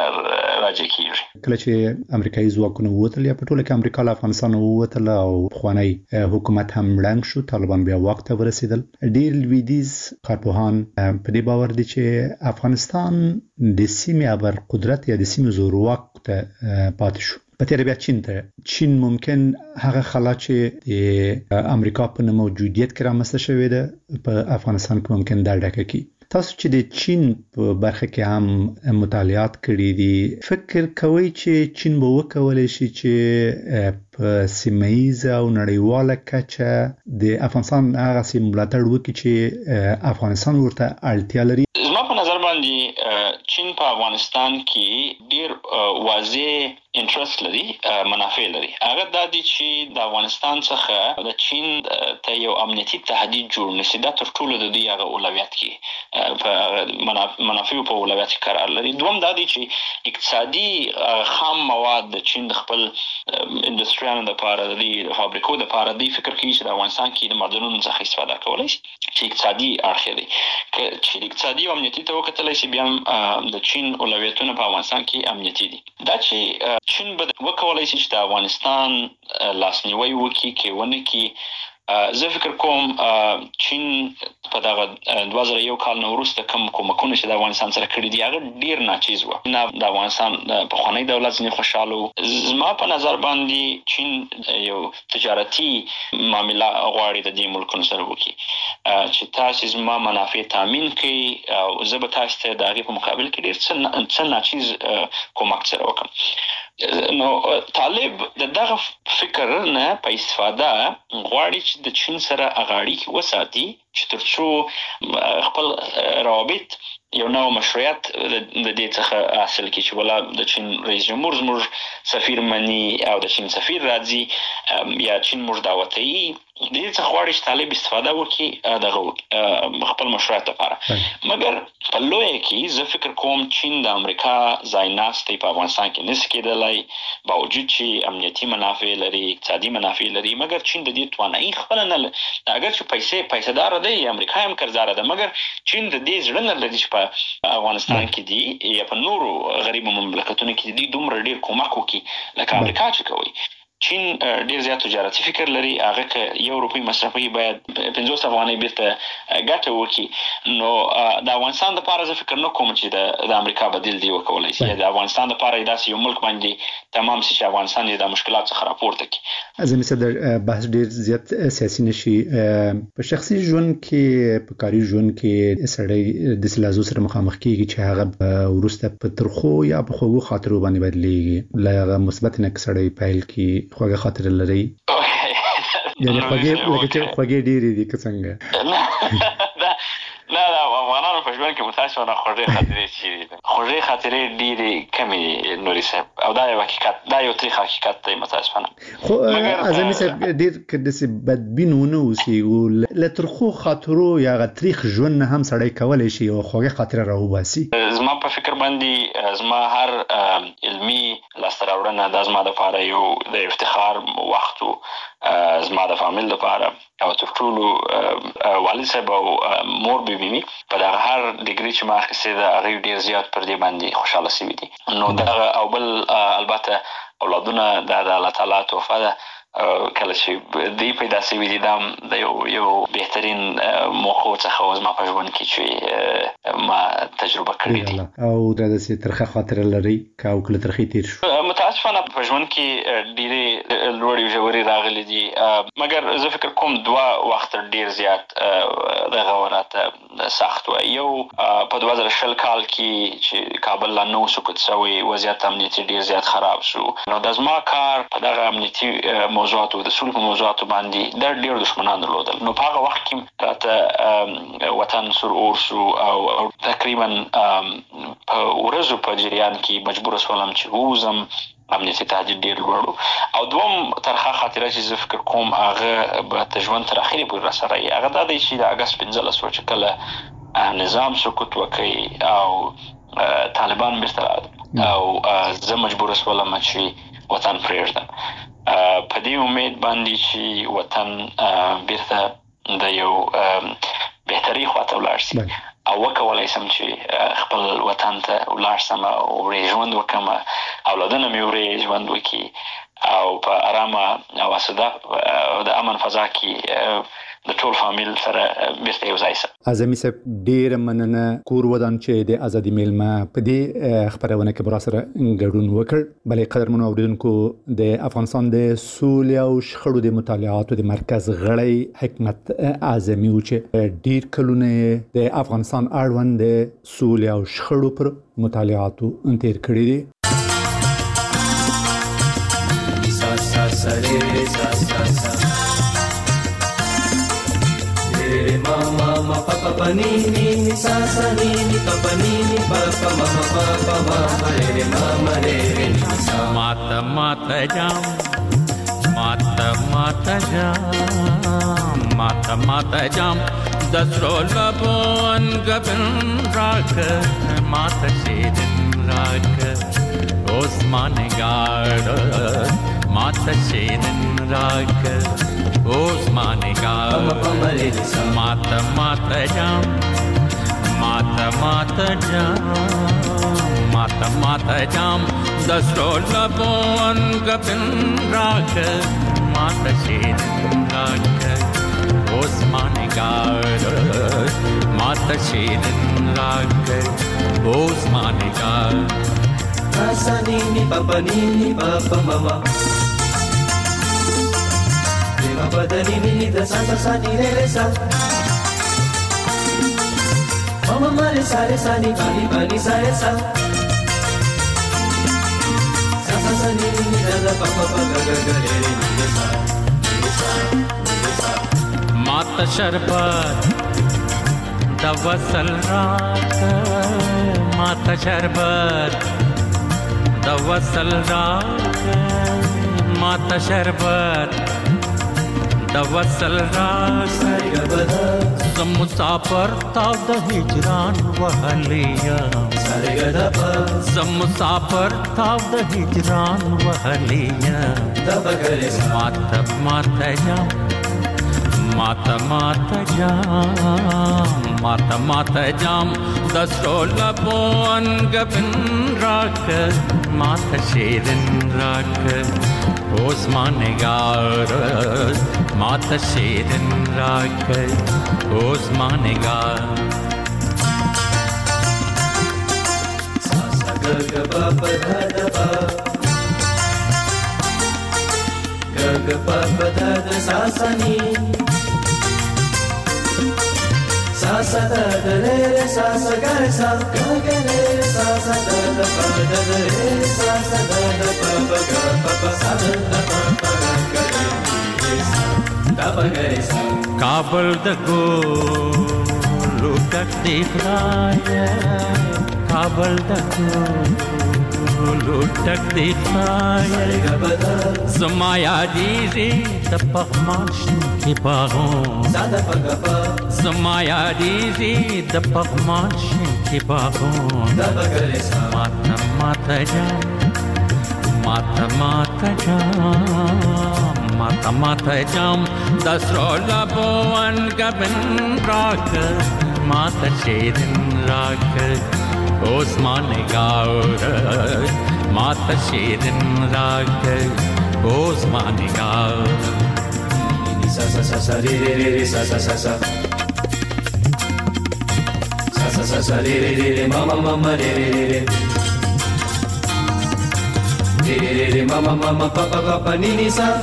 راجع کیږي کله چې امریکایي ځواکونه ووتل یا په ټوله کې امریکا له افغانستان ووتل او پخوانی حکومت هم ړنګ شو طالبان بیا واک ته ورسېدل ډېر لویدیځ کارپوهان په دې باور دي چې افغانستان د سیمې ابرقدرت یا د سیمې زورواک ته پاتې شو په تیر بیا چین ممکن هغه خلا چې د امریکا په موجودیت کې رامنځته شوې ده په افغانستان کې ممکن دا ډکه کی تاسو چې د چین په برخه کې هم مطالعات کړي دي فکر کوئ چې چین به وکولای شي چې په سیمه‌ایزه او نړیواله کچه د افغانستان هغه سیمه ملاتړ وکړي چې افغانستان ورته اړتیا لري زما په نظر باندې چین په افغانستان کې ډیر واضح انټرست لري منافع لري هغه د دې چې د افغانستان څخه د چین ته یو امنیتي تهدید جوړ نشي دا تر ټولو د دې هغه اولویت کې په منافع په اولویت کې قرار لري دوم دا دی چې اقتصادي خام مواد د چین د خپل انډستریانو لپاره د فابریکو لپاره دی فکر کوي چې د افغانستان کې د معدنونو څخه استفاده کولای شي چې اقتصادي اړخ دی چې اقتصادي او امنیتي ته وکتل شي بیا د چین اولویتونه په افغانستان کې امنیتي دي دا چې چین به وکولای شي چې د افغانستان لاسنیوي وکړي کې ونه کې زه فکر کوم چین په دغه 2001 کال نو وروسته کومکونه چې د افغانستان سره کړی دي هغه ډیر ناچیز و نه د افغانستان په خوانی دولت ځنی خوشاله زما په نظر باندې چین یو تجارتي معاملې غواړي د دې ملکونو سره وکړي چې تاسو زما منافع تامین کړي او زه به تاسو ته د هغې په مقابل کې ډیر څه ناچیز کومک سره وکړم نو طالب دغه فکر نه په استفاده غواړي چې د چین سره اغاړي وساتي چې ترڅو خپل روابط یو نو مشروعیت د دې څخه حاصل کړي چې ولا د چین رئیس جمهور زموږ سفیر مني او د چین سفیر راځي یا چین موږ دعوتي د دې څخه غواړي چې طالب استفاده وکړي دغه خپل مشروعیت لپاره مګر په لوی کې زه فکر کوم چین د امریکا ځای ناستي په افغانستان کې نس کېدلای باوجود چې امنیتي منافع لري اقتصادي منافع لري مګر چین د دې توانایي خپل نه اگر چې پیسې دار دی امریکا هم قرضدار ده مګر چین د دې ځړن لري چې په افغانستان کې دی یا په نورو غریب مملکتونو کې دی دومره ډیر کومک وکړي لکه امریکا چې کوي چین ډیر زیات تجارتي فکر لري هغه که یو روپی مصرفي باید 50 افغانۍ بیرته ګټه وکړي نو د افغانستان لپاره زه فکر نه کوم چې د امریکا بدیل دی وکولای شي د افغانستان لپاره داسې یو ملک باندې تمام شي چې افغانستان د مشکلات څخه راپورته کړي ازمه صدر بحث ډیر زیات سیاسي نشي په شخصي ژوند کې په کاري ژوند کې سړی د سلازو سره مخامخ کیږي چې هغه ورسته په ترخو یا په خوږو خاطرو باندې بدلېږي لږه مثبت نه کسړی پایل کی خوږه خاطر لري یعنی خوږه ډېرې دي که څنګه نه افغانانو په ژوند کې متاسفانه خوږې خاطرې چې خوږې خاطرې ډېرې کمې نوري صاحب او دا یو حقیقت دا یو تریخ حقیقت دی متاسفانه خو اعظمي صاحب ډېر کدسې بدبین ونه اوسي او له ترخو خاطرو یا تریخ ژوند نه هم سړی کولی شي او خوږې خاطره راوباسي زما په فکر باندې زما هر علمي لاسته راوړنه دا زما دپاره یو د افتخار وخت و زما د فامیل لپاره او تر ټولو والد صاحب او مور بیبي په دغه هر ډیګري چې ما اخیستې ده هغوی ډېر زیات پر دې باندې خوشحاله شوي دي نو دغه او بل البته اولادونه د الله تعالی تحفه ده. کله چې دی پیدا شوي دي دا د یو بهترین موخو څخه زما په ژوند کې چې ما تجربه کړې دي. او دا داسې ترخه خاطره لري که او کله ترخې تېر شو؟ متاسفانه په ژوند کې ډېرې لوړې ژورې راغلي دي، مګر زه فکر کوم 2 وخت ډېر زیات دغه راته سخت و. یو په 2020 کال کې چې کابل لا نو سقوط شوی، وضعیت امنیتي ډېر زیات خراب شو. نو د زما کار په دغه امنیتي موضوعاتو د سولې په موضوعاتو باندې دا ډېر دښمنان درلودل. نو په هغه وخت کې راته وطن سور اور شو او تقریبا په ورځو په جریان کې مجبور شولم چې ووځم. امنیتي تهدید ډېر لوړ او دوم ترخه خاطره چې زه فکر کوم هغه به د ژوند تر اخرې پورې راسره وي، هغه دا دی چې د اګست 15 چې کله نظام سقوط وکړي او طالبان بیرته او زه مجبور شولم چې وطن پرېږدم په دې امید باندې چې وطن بیرته د یو بهتري خواته ولاړ شي او وکولای سم چې خپل وطن ته ولاړ سم او وړې ژوند وکړم، اولادونه مې وړې ژوند وکړي او په ارامه او اسده د امن فضا کې د ټول فامیل سره بیرته یو ځای سم. اعظمي صاحب ډېره مننه کور ودان چې د ازادي میلمه په دې خبرونه کې برا سره ګډون وکړ. بلې قدرمنو اوریدونکو د افغانستان د سولې او شخړو د مطالعاتو د مرکز غړی حکمت اعظمي و چې ډېر کلونه د افغانستان اړوند د سولې او شخړو پر مطالعاتو تیر کړي دي. Mama, mama, papa, panini, ni sa sa ni ni papa ni papa, mama, papa, mama, re mama, re ni sa. Mata mata jam, mata mata jam, mata mata jam. Dasro labon gabin rak, mata shedin rak. Osman gard, mata shedin rak. Osman gard, mata mata jam, mata mata jam, mata mata jam. Dasro labon gabin rak, mata shedin rak. Osman gard, mata shedin rak. Osman gard. Sa ni ni papa mama. Papa da ni ni da sa ni re sa. Mama mare sa ni bani sa re sa. Sa ni ni da papa ga re ni sa. Mata sharbat da wasal raat, mata sharbat da wasal raat, mata sharbat da wasal raat. Zam musafir ta da hijran wahliya, zam musafir ta da hijran wahliya. Mata mata jam, mata mata jam, mata mata jam. Dasro labon gabin rak, mata shedin rak. Osman gard, mata shedin rak. Osman gard. Sa sa ga ga pa pa da da pa, ga ga pa pa da da sa sa ni. Sa sa da da re re sa sa ga sa ga ga re sa sa da da pa da da re sa sa da da pa pa ga pa pa sa da da pa pa ga ga re sa da pa ga re sa. Kabul da go lutak dikhaya, Kabul da go lutak dikhaya. Zamaya dizi da pakhmash ki bagon, Zamaya dizi da pakhmash ki bagon. Mata mata jam, mata mata jam, mata mata jam. Dasro labon gabin rak, mata shedin rak. Osman gard, मात शेरन राग ओस्मानिगा सा सा सा सा रे रे रे सा सा सा सा सा सा सा सा रे रे रे मा मा मा मा रे रे रे रे रे रे रे मा मा मा मा pa pa pa pa ni ni sa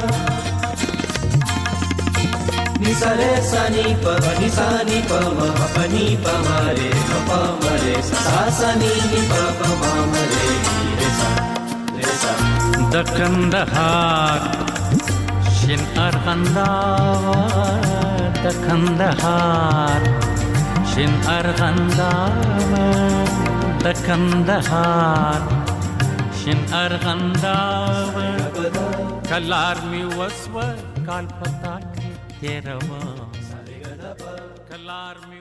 ni sa re sa ni pa ma pa ni pa ma re sa sa ni pa pa ma ma re sa د کندهار شین ارغنداوه د کندهار شین ارغنداوه د کندهار شین ارغنداوه کلار می وسوه کال پتا کې تیروا کلار می